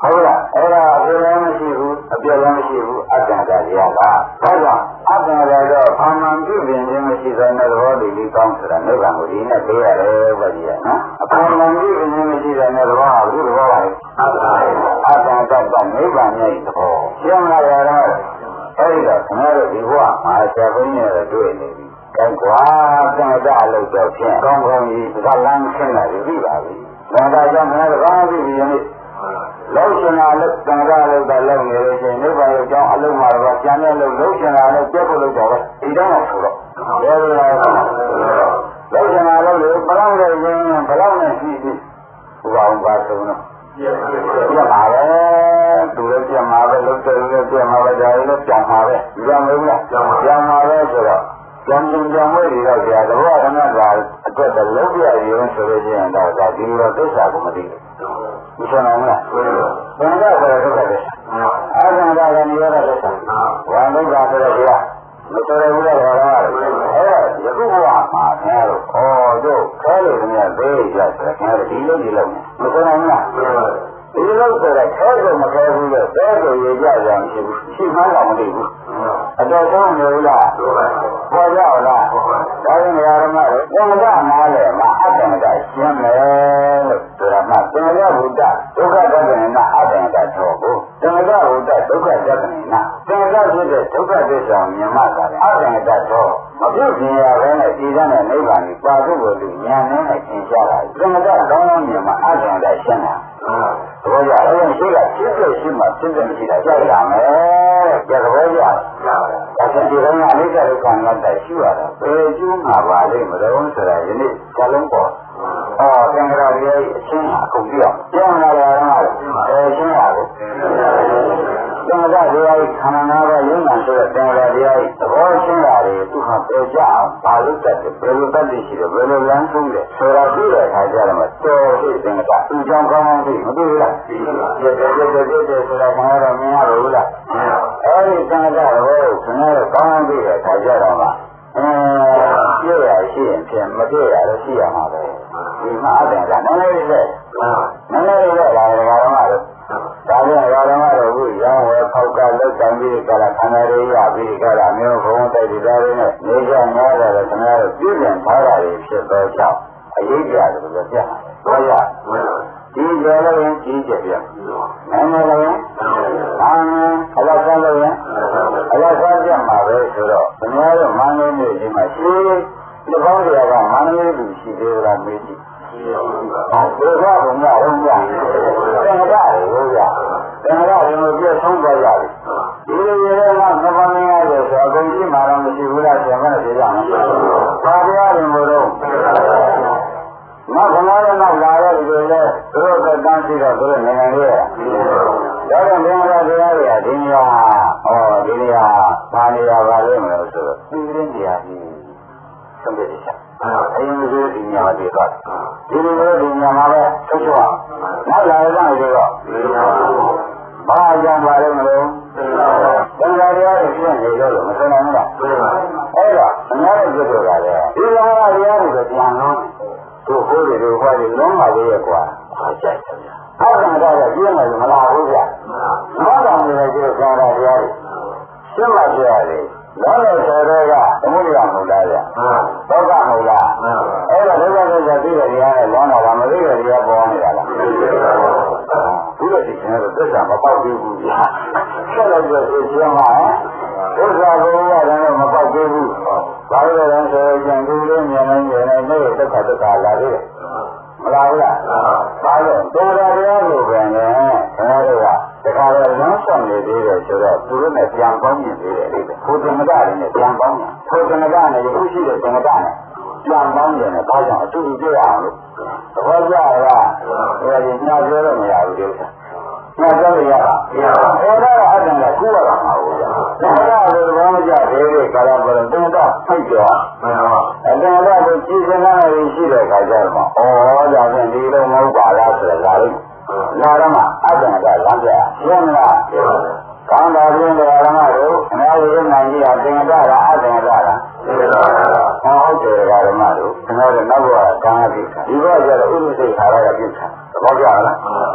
ဟုတ်လားအဲ့ဒါအပြည့်လည်းမရှိဘူးအပြည့်လည်းမရှိဘူးအတ္တကတရားကဒါကြောင့်အတ္တကတော့အာမန်ပြုပြင်ခြင်းမရှိတဲ့သဘောတည်းလေးကောင်းဆိုတာနိဗ္ဗာန်ကိုဒီနဲ့သိရတယ်ဗျာကြီးနော်အာမန်ပြုပြင်ခြင်းမရှိတဲ့သဘောဟာဘုရားပါလေအတ္တအတ္တကနိဗ္ဗာန်ရဲ့သဘောရှင်းလာရတော့အဲ့ဒီတော့ခင်ဗျားတို့ဒီဘဝမှာဆရာဘုန်းကြီးတွေတွေ့နေပြီကောင်းကွာသံဃာလို့တော့ဖြင့်ကောင်းကောင်းကြီးသလန်းရှင်းလာပြီပါပြီဒါကြောင့်ခင်ဗျားတို့ဘာမှပြုပြင်နေလောက်ရှင်လာလို့သံဃာလို့တော့လုပ်နေလို့ရှိရင်နိဗ္ဗာန်ရဲ့အကြောင်းအလုံးမှာတော့ကျန်တဲ့လို့လောက်ရှင်လာလို့ပြတ်ဖို့လို့တော့ဒီတော့မှဆိုတော့ဘယ်လိုလဲလောက်ရှင်လာလို့ဘယ်လောက်လဲရင်းဘယ်လောက်နဲ့ရှိရှိဘုရားအောင်ပါဆုံးတော့ပြတ်ပါပဲသူလည်းပြတ်မှာပဲလောက်တယ်လည်းပြတ်မှာပဲဒါလည်းကြောင်မှာပဲဒီကမဟုတ်လားကြောင်မှာပဲဆိုတော့ကြောင်ကြောင်ဝဲတွေတော့ကြာတဘောကနကအတွက်တလုံးပြရုံဆိုလို့ရှိရင်တော့ဒါဒီလိုသစ္စာကိုမသိဘူးဘုရားနာမလားဘယ်တော့ဆိုတော့ဒုက္ခသစ္စာအာသံဃာကနိရောဓသစ္စာဝါဒုက္ခဆိုတော့ဘုရားမတော်ရဘူးလားဘာလဲအဲ့ဒါယခုဘဝမှာခင်ဗျားတို့ဩတို့ခဲလို့ခင်ဗျားသေးရဆိုတော့ခင်ဗျားတို့ဒီလိုဒီလိုမတော်နိုင်လားဒီလိုဆိုတော့ခဲလို့မခဲဘူးလို့တဲကိုရေကြကြမရှိဘူးရှိမှတော့မသိဘူးအတော်ဆုံးမျိုးလားပေါ်ကြလားဒါရင်နေရာဓမ္မတို့သံဃာနားလေမှာအတ္တမတရှင်းမယ်လို့ဆိုတာမှသံဃာဘုဒ္ဓဒုက္ခသက္ကနေနာအတ္တမတတော်ကိုသံဃာဘုဒ္ဓဒုက္ခသက္ကနေနာသံဃာဖြစ်တဲ့ဒုက္ခသစ္စာမြင်မှသာအတ္တမတတော်မပြုတ်ခြင်းရဘဲနဲ့ဒီကနေ့နိဗ္ဗာန်ကိုပါဖို့ကိုလူဉာဏ်နဲ့သင်ရှားတာသံဃာကောင်းကောင်းမြင်မှအတ္တမတရှင်းတာဘောရအဲ့ဒီရှိကရှင်းတဲ့ရှိမှရှင်းတဲ့မရှိတာကြောက်ရမယ်ကြက်ဘောရဒါဆိုဒီတော့အနိစ္စဒုက္ခငါတည်းရှိရတာဘယ်ကျိုးမှာပါလိမ့်မလို့ဆိုတာယနေ့ဇလုံးပေါ်အော်သင်္ကြန်ရဲ့အချင်းအကုန်ပြအောင်ပြောင်းလာတာကအဲရှင်းရကိုသင်္ကြန်ရဲ့ခန္ဓာနာကယုံနာဆိုတဲ့သင်္ကြန်ရဲ့သဘောရှင်းရတယ်သူဟာပြောကြအောင်ပါလို့တတ်တယ်ဘယ်လိုတတ်တယ်ရှိတယ်ဘယ်လိုလမ်းဆုံးတယ်ဆိုတာသိတဲ့အခါကျတော့မှတော်ရှိသင်္ကြန်သူကြောင့်ကောင်းကောင်းသိမသိဘူးလားသိတယ်ပြည့်ပြည့်ပြည့်ပြည့်ဆိုတာဘာလို့မြင်ရလို့လားအဲဒီသင်္ကြန်ရဲ့ခင်ဗျားတို့ကောင်းကောင်းသိတဲ့အခါကျတော့မှအဲပြည့်ရရှိရင်ဖြင့်မပြည့်ရလို့ရှိရမှာပဲဒီမှာအတန်ကနည်းနည်းလေးနဲ့နည်းနည်းလေးနဲ့လာတယ်ကတော့မှတော့ဒါပြန်ရတော့မှတော့ဘူးရောင်းဝယ်ဖောက်ကလောက်တန်ပြီးကြလားခန္ဓာရေးရပြီးကြလားမျိုးဘုံတိုက်ဒီသားလေးနဲ့နေကြများတယ်ခင်ဗျားတို့ပြည့်ပြန်ထားတာတွေဖြစ်တော့ကြောင့်အရေးကြတယ်လို့ပြောရတယ်။ဟုတ်ရဒီကြော်လည်းကြီးကြပြန်။နာမလည်းအာအလတ်လည်းရင်အလတ်စားကြမှာပဲဆိုတော့ခင်ဗျားတို့မန္တလေးမြို့ကြီးမှာရှိဒီကောင်းတွေကမန္တလေးလူရှိသေးလားမေးကြည့်။ဟုတ်ကဲ့ဘုရားဘုရားသင်္ကြန်ဟုတ်ရသင်္ကြန်ကိုပြည့်ဆုံးသွားကြပြီ။ဒီလိုရတဲ့ကမပန်းရတဲ့ဆိုအကုန်ကြီးမှတော့မရှိဘူးလားဆရာမနဲ့ပြောကြမှာ။ဘာတရားရင်လို့တော့နောက်ခဏတော့လာတဲ့ဒီလိုလဲသူတို့ကတန်းစီတော့သူတို့နိုင်ငံလေးရ။ဒါကြောင့်ဘုရားတရားတွေကဒီနေရာဟောဒီနေရာဘာနေရာပါလဲမလို့ဆိုတော့ဒီရင်းတရားကြီးသုံးပြချက်အရင်ကဒီညမှာတည်သွားဒီလိုမျိုးဒီညမှာပဲထုတ်ချောနောက်လာရတဲ့ဆိုတော့ဘာကြောင့်ပါလဲမလို့သံဃာတရားတွေပြည့်နေကြလို့မသိနိုင်ဘူးလားအဲ့တော့အများကြီးပြောတာလေဒီသံဃာတရားတွေပြန်တော့သူ့ကိုယ်တွေဟောတယ်လုံးပါလေကွာအားကြိုက်တယ်ဗျာအောက်ကကတော့ပြင်းတယ်မလားဘူးဗျာမောတော်နေတဲ့ကျိုးသံဃာတရားတွေရှင်းမှပြရတယ်လောလောဆယ်တော့ကသမုဒ္ဒရာမဟုတ်လားဗျာဒုက္ခမဟုတ်လားအဲ့တော့ဒုက္ခဒုက္ခသိတဲ့တရားနဲ့လောတာကမသိတဲ့တရားပေါ်နေတာလားဘူးလို့ဒီကျန်တော့သစ္စာမပေါက်သေးဘူးဗျာဆက်လိုက်တော့သိချင်မှာဒုက္ခဘုရားလည်းမပေါက်သေးဘူးဘာလို့လဲဆိုရင်ကျန်သူလေးမြင်နေနေနေဒုက္ခဒုက္ခလာသေးတယ်မလားဘူးလားဘာလို့ဒေါ်ရတရားလို့ပဲနဲ့ခင်ဗျားတို့ကတခါတော့လမ်းဆောင်နေသေးတယ်ဆိုတော့သူတို့နဲ့ပြန်ပေါင်းမြင်သေးတယ်လေဘုဒ္ဓမကလည်းနဲ့ပြန်ပေါင်းမြင်ဘုဒ္ဓမကနဲ့ရုပ်ရှိတဲ့သင်္ကတနဲ့ပြန်ပေါင်းမြင်တယ်ဒါကြောင့်အတူတူတွေ့အောင်လို့သဘောကျလားအဲဒီညပြောတော့မရဘူးဒီဥစ္စာညပြောလို့ရတာမရပါဘူးအဲ့ဒါကအတန်ကကူရတာမဟုတ်ဘူးသင်္ကတဆိုတော့မကြသေးတဲ့ကာလပေါ်တော့သင်္ကတဖိတ်ကြောမှန်ပါအတန်ကဆိုကြည်စနာနေရှိတဲ့ခါကျတော့ဩဒါဖြင့်ဒီလိုမဟုတ်ပါလားဆိုတော့ဒါလေးလာတော့မှအတ္တကလမ်းပြရှင်းမလားကောင်းတာပြင်းတယ်ဓမ္မတို့အများကြီးနိုင်ကြတာသင်္ကတကအတ္တကလားဟုတ်တယ်ဓမ္မတို့ကျွန်တော်တို့နောက်ဘဝကံအပြည့်ဒီဘဝကျတော့ဥပ္ပစိတ်ခါရကပြည့်တယ်သဘောကျလား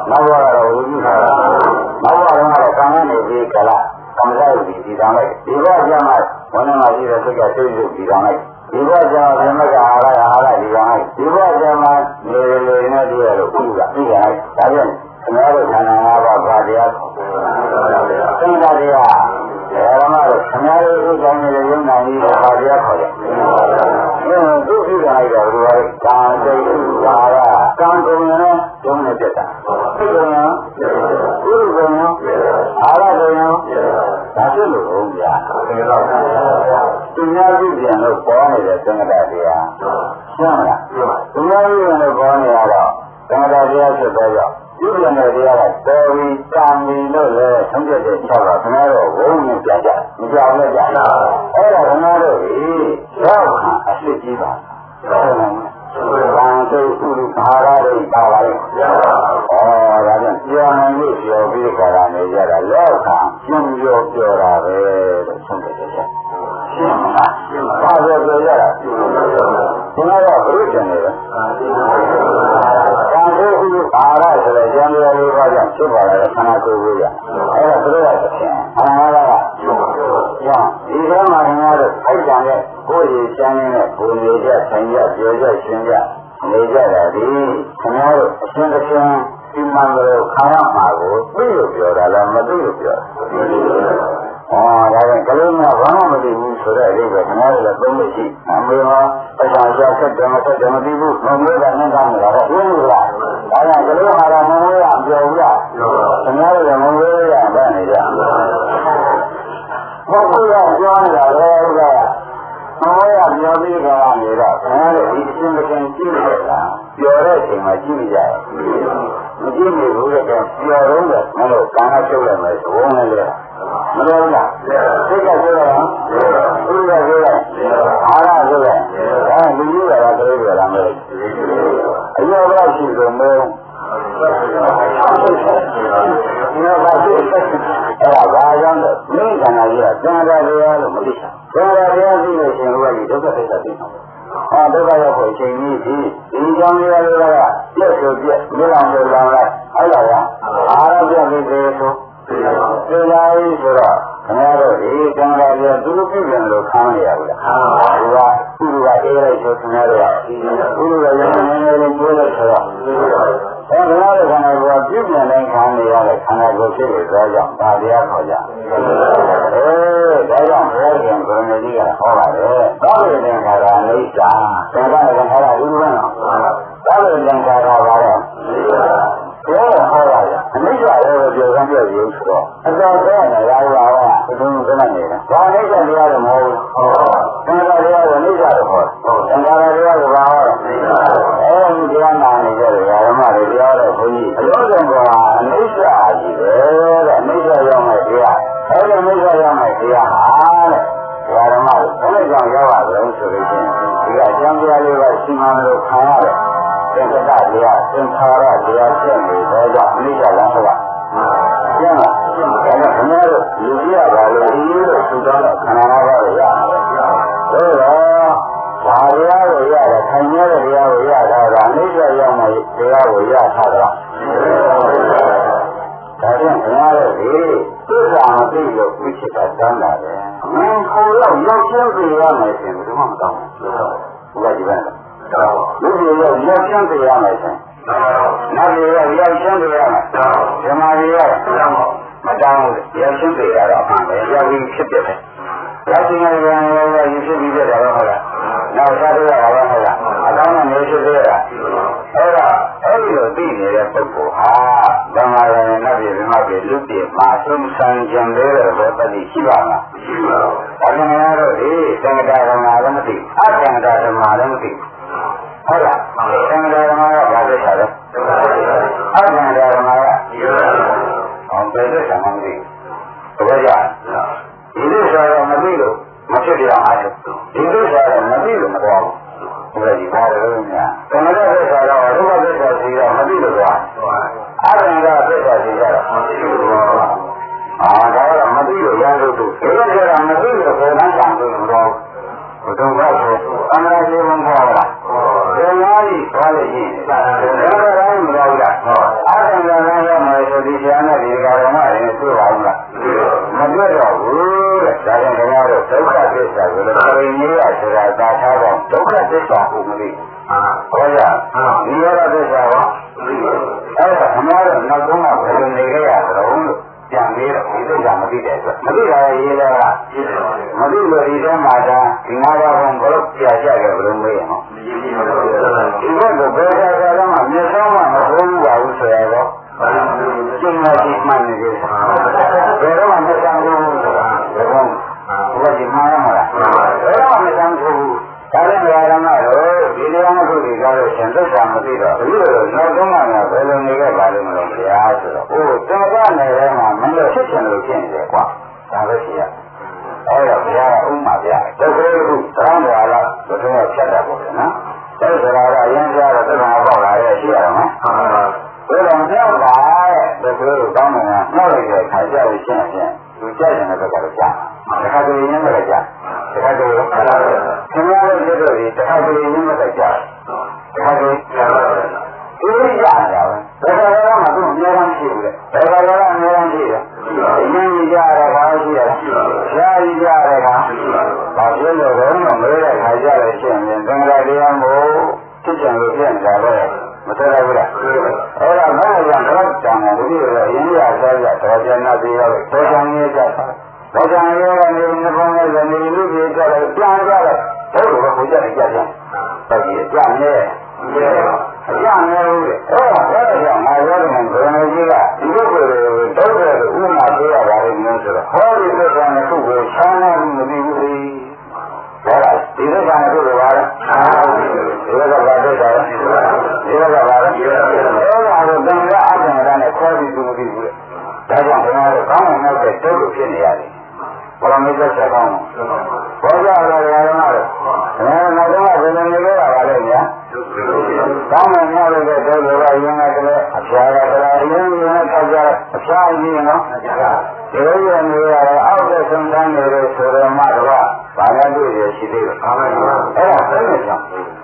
နောက်ဘဝကတော့ဝိသုခါနောက်ဘဝကတော့ကာမနေပြီးကလာသံဃာ့ဒီဒီတောင်းလိုက်ဒီဘဝကျမှဝဏ္ဏမှာရှိတဲ့စိတ်ကစိတ်စုဒီတောင်းလိုက်ဒီဘဝကျမှဓမ္မကအာရအာရဒီတောင်းလိုက်ဒီဘဝကျမှနေလေနဲ့တည်းရလို့ဥပ္ပကပြီးရတယ်ဒါပြန်ခင်ဗျားတို့ခန္ဓာ၅ပါးဘာတရားသင်္ခါတရားဓမ္မတို့ခင်ဗျားတို့ဥစ္စာနဲ့ရုံနာပြီးတော့ဘာတရားခေါ်လဲအဲသူ့ဥစ္စာလိုက်တော့ဒီဘာလဲကာစိတ်ဝါရကံကုန်ရင်ကျုံးနေတတ်တာသိကုန်ရင်ဥပ္ပကုန်ရင်အာရကုန်ရင်ဒါဖြစ်လို့ဘုရားဒီလိုသူများကြည့်ပြန်လို့ပေါ်နေတဲ့သင်္ခါတရားရှင်းမလားသူများကြည့်ပြန်လို့ပေါ်နေရတော့သင်္ခါတရားဖြစ်တော့ကြောင့်ဒီလိုနဲ့တရားကတော်ပြီးတန်ပြီးလို့လည်းဆုံးဖြတ်တဲ့ချက်တော့ခင်ဗျားတို့ဝုန်းနဲ့ကြကြမကြောက်နဲ့ကြအဲ့ဒါခင်ဗျားတို့ဒီရောက်ခါအစ်စ်ကြီးပါဟုတ်လား။ဘာသိဥလူဘာရတွေပါပါလဲ။ဩဒါကြောင့်ပြောင်းနေလို့ပြောပြီးကြတာနေကြတာလောက်ခါကျင်းပြောပြောတာပဲလို့ဆုံးဖြတ်တယ်။ရှင်းမလား။ရှင်းပါပါပြောပြောရတာ။ဒီမှာတော့ဘုရားနေတယ်။ဘာသိဥလူဘာရဆိုတဲ့ကျမ်းစာလေးပါးကြောင့်ဖြစ်ပါလာတဲ့ခန္ဓာကိုယ်ကြီးရ။အဲ့ဒါသူတို့ကသဖြင့်အမှန်လား။ကြောင့်ဒီထဲမှာငါတို့ထိုက်တန်တဲ့ကိုယ်ရည်ချမ်းတဲ့ဘုံနေကြဆင်ကြပြောကြရှင်းကြနေကြတာဒီခင်ဗျားတို့အရှင်းတစ်ရှင်းဒီမှန်လို့ခါရမှာကိုသိလို့ပြောတာလားမသိလို့ပြောဩဒါကကလေးကဘာမှမသိဘူးဆိုတဲ့အရေးပဲခင်ဗျားတို့လည်းသုံးလို့ရှိအမေကပစာရှာဆက်တယ်မဆက်တယ်မသိဘူးမမေးတာနဲ့ကောင်းနေတာဟုတ်ဘူးလားဒါကကလေးကတော့မမေးရပြောဘူးလားခင်ဗျားတို့လည်းမမေးရဗန်းနေကြဟုတ်ဘူးလားပြောနေတာလေဥစ္စာမမေးရပြောပြီးကြတာနေတော့ခင်ဗျားတို့ဒီအချင်းတစ်ချင်းကြည့်ရတာပြောတဲ့အချိန်မှာကြည့်ကြရတယ်မကြည့်နေဘူးတဲ့ပြောတော့လည်းမလို့ကာဏချုပ်လိုက်မယ်ဘုံနဲ့လေမလို့လားစိတ်ကပြောရအောင်ဥရပြောရအာရပြောရအဲလူကြီးကလည်းပြောရတာမလို့အယောဂရှိလို့မလို့ဒီတော့ဘာဖြစ်အဲ့ဒါဘာကြောင့်လဲမိခန္ဓာကြီးကသံဃာတရားလို့မသိတာသံဃာတရားသိလို့ရှင်ဘုရားကြီးဒုက္ခသစ္စာသိတာဟာဒုက္ခရောက်ဖို့အချိန်ကြီးဒီဒီကြောင့်တရားတွေကပြည့်စုံပြည့်မြတ်အောင်လို့လာလိုက်အဲ့ဒါကအာရပြမိသေးဆိုဒီလားဆိုတော့ခင်ဗျားတို့ဒီသံဃာတရားသူတို့ပြည့်တယ်လို့ခံရရဘူးလားဒီကသူကအေးလိုက်ဆိုခင်ဗျားတို့ကသူတို့ကရဟန်းနေနေလေးပြောလိုက်ဆိုတော့အဲဒါလည်းခန္ဓာကိုယ်ပြည့်ပြည့်နိုင်ခံနေရတဲ့ခန္ဓာကိုယ်ဖြစ်လို့သောကြောင့်ဒါတရားခေါ်ကြအဲဒါကြောင့်ဘုရားရှင်ကိုယ်နေကြီးကဟောပါတယ်သောဝိသင်္ခါရအနိစ္စသင်္ခါရသင်္ခါရဒီလိုပဲနော်သောဝိသင်္ခါရပါတော့ဘုရားဟောရတယ်အနိစ္စလည်းပြောစမ်းပြရုပ်ဆိုတော့အတော်ဆဲနေရပါပါဘုသူကလည်းနေတယ်ဘာအနိစ္စတရားတော့မဟုတ်ဘူးသင်္ခါရတရားကအနိစ္စတော့ဟောသင်္ခါရတရားကဘာဟောအဲဒီတရားနာနေကြတယ်ဓမ္မတွေတရားတော့ဘုန်းကြီးအလုံးစုံကအနိစ္စကြီးပဲတဲ့အနိစ္စရောက်မှတရားအဲဒီအနိစ္စရောက်မှတရားဟာတဲ့ဓမ္မတွေဘယ်လိုကြောင့်ရောက်ရလဲဆိုလို့ချင်းဒီကအကျမ်းတရားလေးကစီမံလို့ခံရတယ်သင်္ခါရတရားသင်္ခါရတရားဖြစ်နေတော့ကြောင့်အနိစ္စလမ်းဆိုတာကျမ်းလားဒါကခဏတော့လူကြီးရပါလို့ဒီလိုသူတော်တော့ခန္ဓာ၅ပါးကိုရတယ်ဟုတ်တော့ဘာတရားကိုရတယ်ခံရတဲ့တရားကိုရတာကအနိစ္စရောက်မှတရားကိုရတာတော့ဒါကြောင့်ခဏတော့ဒီသစ္စာမသိလို့ပြစ်ချတာတန်းတာပဲမင်းကိုယ်တော့ရောက်ချင်းပြရမယ်ရှင်ဘယ်မှမတောင်းဘူးဘုရားကြည့်ပါလူကြီးရောရောက်ချင်းပြရမယ်ရှင်နတ်ကြီးရောရောက်ချင်းပြရမယ်ဓမ္မကြီးရောမတောင်းဘူးရောက်ချင်းပြရတော့မှပဲရောက်ပြီးဖြစ်ဖြစ်တယ်ရောက်ချင်းရရင်ရောရည်ဖြစ်ပြီးပြတာတော့ဟုတ်လားနောက်စားရတာတော့ဟုတ်လားအကောင်းနဲ့နေဖြစ်သေးတာအဲ့ဒါအဲ့ဒီလိုသိနေတဲ့ပုဂ္ဂိုလ်ဟာဓမ္မရဏနတ်ပြည်မြတ်ပြည်လူပြည်မှာသုံးဆန်းခြင်းလေးတဲ့ဘောတတိရှိပါလားရှိပါဘူးဒါကြောင့်လည်းဒီသံဃာဓမ္မလည်းမသိအသံဃာဓမ္မလည်းမသိဟုတ်လားသံဃာဓမ္မကဘာသက်တာလဲအသံဃာဓမ္မကအောင်ပဲသက်တာမသိဘူးဘယ်ကြောင့်ဒီလိုဆိုတော့မသိလို့မဖြစ်ပြအောင်အားဒီလိုဆိုတော့မသိလို့မတော်ဘူးဘယ်လိုဒီပါလို့များသံဃာသက်တာတော့ဒုက္ခသက်တာစီတော့မသိလို့သွားအသံဃာသက်တာစီတော့မသိလို့သွားအာဒါတော့မသိလို့ရလို့သူဒီလိုဆိုတော့မသိလို့ဘယ်နှမ်းဆောင်လို့မတော်ဘူးဘုံကဆိုအမှန်တရားဝင်ခေါ်တာယ်များကြီးသွားလို့ရှိရင်ဒါတော့တိုင်းမတော်ဘူးလားအာသင်္ကန်းရမယ်ဆိုဒီဆရာနဲ့ဒီကာရမတွေတွေ့ပါဦးလားမတွေ့တော့ဘူးတဲ့ဒါကြောင့်ခင်ဗျားတို့ဒုက္ခသစ္စာကိုလည်းပရိနိဗ္ဗာန်ဆိုတာသာထားတော့ဒုက္ခသစ္စာကိုမသိဟောရနိရောဓသစ္စာရောအဲ့ဒါခင်ဗျားတို့နောက်ဆုံးကဘယ်လိုနေကြရသလဲလို့ပြန်ပြီးတော့ဒီသစ္စာမသိတဲ့အတွက်မသိတာရေးတော့ကမသိလို့ဒီထဲမှာဒါဒီငါးပါးဘုံဘလို့ပြကြခဲ့ဘလို့မေးရအောင်ဒီဘက်ကဘယ်ကြကြတော့မှမျက်စောင်းမှမဟုတ်ဘူးပါဘူးဆိုရတော့ကျင့်မရှိမှန်နေကြတယ်ဘယ်တော့မှမျက်စောင်းဘူးဆိုတာဘယ်တော့ဘုရားကြီးမှားရမှာလားဘယ်တော့မှမျက်စောင်းဘူးဒါလည်းဘုရားကတော့ဒီတရားမဟုတ်ဘူးကြတော့ရှင်သက်သာမသိတော့အခုတော့နောက်ဆုံးမှလည်းဘယ်လိုနေခဲ့ပါလိမ့်မလို့ဘုရားဆိုတော့ဟိုတင်ကြနေတဲ့မှာမင်းတို့ဖြစ်ချင်လို့ဖြစ်နေတယ်ကွာဒါပဲရှိရအဲ့တော့ဘုရားကဥမာပြတကယ်လို့သံဃာကဘယ်တော့ဖြတ်တာပေါ့နော်အဲ့ဒါကအရင်ကျတော့သံဃာပေါက်လာရဲ့ရှိရတော့နော်ဘယ်တော့မြောက်တာတဲ့တကယ်လို့တောင်းနေတာနှောက်လိုက်တဲ့ခါကျလို့ရှင်းရှင်းသူကြိုက်တဲ့ဘက်ကတော့ကြားတခါတလေရင်းဘက်ကကြားတခါတလေခင်ဗျားတို့ပြည့်တော့ဒီတခါတလေရင်းဘက်ကကြားတခါတလေကြားဒီလိုရတာပဲဒါကြတော့မှသူ့အများကြီးရှိဘူးလေဒါကြတော့အများကြီးရှိတယ်အရင်ကြီးကြရတာရှိရတယ်ရှားကြီးကြရတာဘာဖြစ်လို့လဲတော့မဲတဲ့ခါကြလဲရှင်းရင်သံဃာတရားမို့ဖြစ်ချင်လို့ပြင်ကြတော့မထရဘူးလားအဲ့ဒါမဟုတ်ရင်တော့တန်တယ်ဒီလိုရင်းရစားကြတော်ကြနာသေးရောတော်ကြနေကြတာတော်ကြနေကနေနှစ်ပေါင်းနဲ့ဇနီးလူကြီးကြတယ်ပြန်ကြတယ်တို့လိုကိုကြတယ်ကြတယ်တော်ကြီးကြနေတယ်အကြနေဦးတယ်အဲ့ဒါအဲ့ဒါကြောင့်ငါပြောတယ်ဘယ်လိုကြီးကဒီလိုကိုဒုက္ခကိုဥမာပေးရပါလိမ့်မယ်ဆိုတော့ဟောဒီလိုကံတစ်ခုကိုချမ်းသာမှုမသိဘူးလေဟောလားဒီလိုကံတစ်ခုကိုပါလားဒီလိုကဘာဒုက္ခလဲဒီလိုကဘာလဲအဲ့ဒါကိုသင်္ကြန်အကျဉ်းရနဲ့ခေါ်ပြီးသူမသိဘူးလေဒါကြောင့်ကျွန်တော်တို့ကောင်းတဲ့နောက်တဲ့တုတ်လို့ဖြစ်နေရတယ်ပရမေတ္တဆက်ကောင်းဘောကြရတာလည်းရတယ်အဲနောက်တော့ဘယ်လိုနေကြရပါလဲညာကောင်းတဲ့နောက်တဲ့တုတ်လို့ကရင်းကတည်းအဖျားကတည်းအရင်ကထောက်ကြအဖျားကြီးနော်ဒီလိုရနေရတော့အောက်တဲ့ဆုံးတန်းနေလို့ဆိုတော့မှတော့ဘာလဲတွေ့ရရှိသေးတယ်အဲ့ဒါသိနေကြ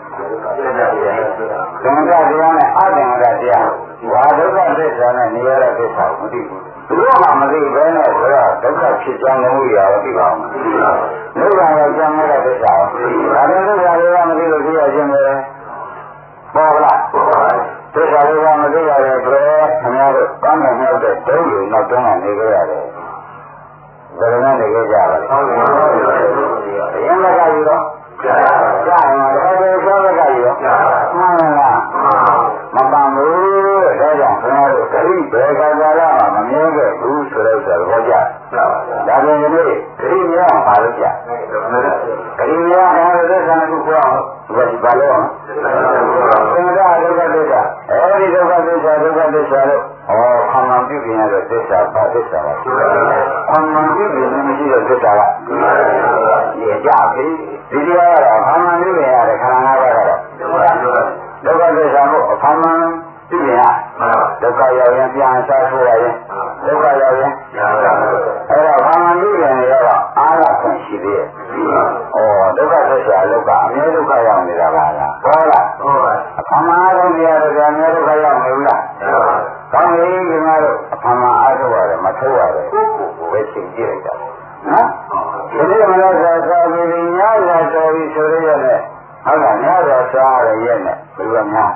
သမထတရားနဲ့အတ္တတရားဘာဒုက္ခသစ္စာနဲ့နိရောဓသစ္စာကိုမသိဘူးသူတို့မှမသိဘဲနဲ့ဆိုတော့ဒုက္ခဖြစ်ကြောင်းလည်းရတော့သိပါအောင်နိဗ္ဗာန်ကိုကျမ်းတဲ့သစ္စာဒါနဲ့သစ္စာတွေကမသိလို့သိရခြင်းပဲပေါ်လားသစ္စာတွေကမသိရတဲ့အတွက်ခင်ဗျားတို့ကောင်းတဲ့မြောက်တဲ့ဒုက္ခကိုနောက်တုန်းကနေကြရတယ်ဘယ်လိုနဲ့နေကြကြပါလဲအရင်ကယူတော့ကြာရင်လည်းဘယ်လိုကယူတော့မှန်လားမပန်ဘူးတဲ့ဒါကြောင့်ခင်ဗျားတို့ဂရိဘယ်ကကြလာမှမမြင်ခဲ့ဘူးဆိုတော့ဆိုတော့ကြာဒါပေမဲ့ဂရိမြောက်ပါလို့ကြာဂရိမြောက်အောင်သက်သာခုပြောင်းဒီဘာလို့သင်္ကြန်ဒုက္ခသစ္စာအဲဒီဒုက္ခသစ္စာဒုက္ခသစ္စာလို့ဩခံမှန်ပြုပြင်ရတဲ့သစ္စာပါသစ္စာပါခံမှန်ပြုပြင်မရှိတဲ့သစ္စာကဒီကြပြီဒီတရားကတော့ခံမှန်ပြုပြင်ရတဲ့ခန္ဓာငါးပါးကတော့ဒုက္ခသစ္စာကိုခံမှန်ပြုပြင်ရဒုက္ခရောက်ရင်ပြန်စားထိုးရရင်ဒုက္ခရောက်ရင်အဲ့တော့ခံမှန်ပြုပြင်ရတော့အားရခွင့်ရှိသေးရဲ့ဩဒုက္ခသစ္စာလောကအမြဲဒုက္ခရောက်နေတာပါလားဟောလားဟုတ်ပါအမှန်အားလုံးတရားတွေအမြဲဒုက္ခရောက်နေဘူးလားကောင်းပြီခင်ဗျားတို့အမှန်မှအားထုတ်ရတယ်မထုတ်ရတယ်ကိုယ်ကိုပဲသိကြည့်လိုက်တာနော်ဒီလိုမလို့ဆိုတော့ဒီညလာတော်ပြီဆိုရရဲ့ဟုတ်လားညလာစားရရဲ့နဲ့ဘယ်လိုများ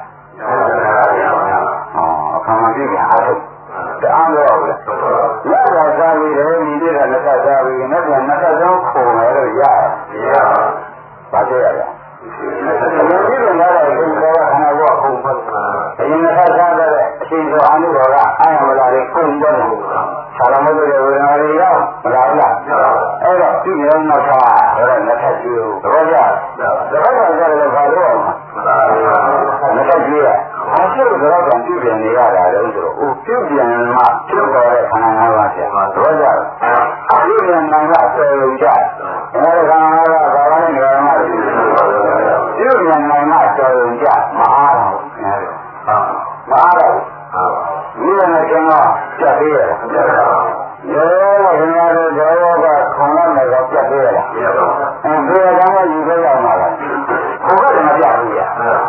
အော်အမှန်မှပြည့်အားထုတ်တအားတော့ဘူးညလာစားပြီးတယ်ဒီနေ့ကလက်စားစားပြီးနောက်ပြန်နှစ်ဆက်ဆုံးခုံရလို့ရရပါသေးရလားဒီလိုမျိုးလာတဲ့ဒီကောခန္ဓာကိုခုံပတ်အရင်ကစားတဲ့အချိန်ဆိုအမှုတော်ကအာရမလာတွေခုံပတ်တယ်ဆရာမတို့ရဲ့ဝေဒနာတွေရောက်မလာဘူးလားအဲ့တော့ဒီလိုနောက်သာအဲ့ဒါလက်ထပ်ကြည့်ဦးတော့ကြတော့ကကြတယ်ဘာလို့အောင်လက်ထပ်ကြည့်ရအရှိတော့တော့ပြုပြင်နေရတာလေဆိုတော့အိုပြုပြင်မှဖြစ်တော်တဲ့ခန္ဓာငါးပါးဆရာတော့ကြအပြုပြင်နာကစေုံကြအဲ့ဒါကဘာလဲငါမှပြုပြင်နာကစေုံကြမအားတော့မအားတော့ဒီလိုနဲ့ကျွန်တော်ကြက်သေးရလားကြက်ပါရောခင်ဗျားတို့ဒေါကခေါင်းနဲ့တော့ကြက်သေးရလားကြက်ပါအဲဒီကံကယူခဲ့ရမှာလားခေါင်းကလည်းမပြဘူးဗျာ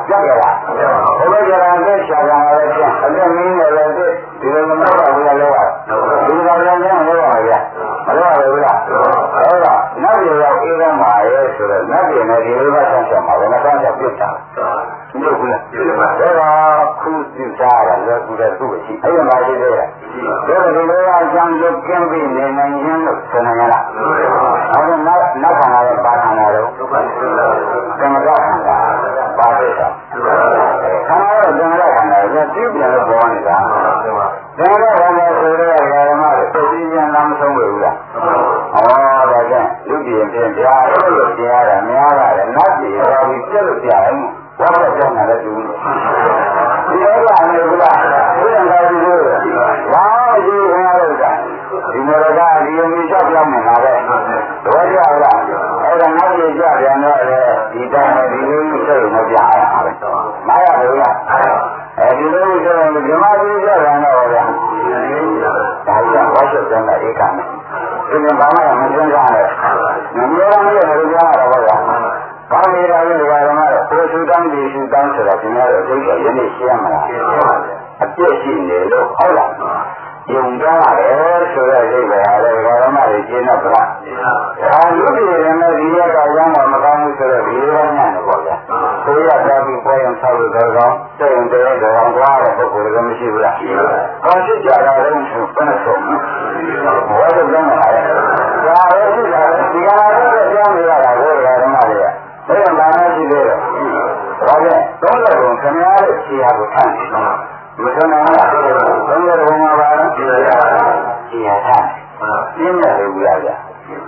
ကြက်ကြလားဘုရားကြတာနဲ့ရှာကြတာလည်းဖြင့်အသက်မင်းလည်းလည်းဒီလိုမဟုတ်ပါဘူးလားလောကဒီကောင်လည်းလည်းမဟုတ်ပါဘူးဗျာမလို့ပါဘူးလားအဲ့တော့နတ်ပြည်ရောက်အေးကမှာရဲဆိုတော့နတ်ပြည်နဲ့ဒီလိုကဆန်းဆက်မှာဘယ်နှဆန်းဆက်ပြစ်တာမဟုတ်ဘူးလားအဲ့တော့ခုသိစားရလည်းသူလည်းသူ့ရှိအဲ့ဒီမှာရှိသေးတယ်ဒါကဒီလိုအကြောင်းကိုကျင်းပြီးနေနိုင်ရင်လို့ဆိုနေရလားအဲ့တော့နတ်နတ်ခန္ဓာရဲ့ပါခန္ဓာတော့ကမ္မကခန္ဓာပါသေးတာခန္ဓာတော့ကမ္မကခန္ဓာကိုသိပြန်လို့ပေါ်နေတာကမ္မကခန္ဓာဆိုတဲ့ဓမ္မတွေသိသိချင်းလမ်းမဆုံးဘူးလားဩဒါကြောင့်လူပြည်ပြင်ပြားလို့တရားတာများတာလည်းနတ်ပြည်ရောပြီးပြည့်လို့ပြရင်ဘာလို့ကြောက်နေလဲသူဒီလိုကနေဘူးလားဘုရားတော်ကြီးတို့ဘာကြည့်ခင်ရလို့ကဒီမေရကဒီယုံကြီးချက်ပြောင်းနေတာပဲတော့ကြလားအဲ့ဒါနောက်ပြေကြပြန်တော့လေဒီတိုင်းဒီလိုမျိုးစိတ်မပြရတာပဲမရဘူးလားအဲဒီလိုမျိုးဆိုရင်ဓမ္မကြီးကြပြန်တော့ဗျာဒါကြောင့်ဝါရှုတဲ့ဧကနဲ့ဒီနေ့ဘာမှမစဉ်းစားနဲ့မမျိုးရမယ့်လူကြားရတော့ဗျာဘာလို့လဲဒီကရမတော့ကိုယ်ရှုတောင်းဒီရှုတောင်းဆိုတာဒီများတော့သိတယ်ယနေ့ရှင်းရမလားအပြည့်ရှိနေလို့ဟုတ်လားယုံကြရတယ်ဆိုတဲ့အိဗေဟာလေဘာမှလည်းရှင်းတော့ဗလားဒါလူတွေလည်းဒီရကရောင်းတော့မကောင်းဘူးဆိုတော့ဒီလိုညံ့တယ်ပေါ့ဗျာကိုရသွားပြီးပွဲရင်ဆောက်လို့တော့ကောင်းစိတ်ရင်တည်းတော့ကောင်းတဲ့ပုဂ္ဂိုလ်လည်းမရှိဘူးလားကောင်းရှိကြတာလည်းဆိုဘယ်နဲ့ဆုံးဘယ်လိုလုပ်မလဲဒါလည်းရှိတာလေဒီကနေ့တော့ကြောင်းနေရတာကိုဓမ္မတွေကဘယ်မှာမှရှိသေးတယ်ဒါကြောင့်သုံးလုံးခင်ဗျားရဲ့ခြေရာကိုထမ်းနေတော့မဆုံးနိုင်ဘူးသုံးလုံးမှာပါလားခြေရာခြေရာထမ်းပြင်းတယ်ဘူးလားဗျာ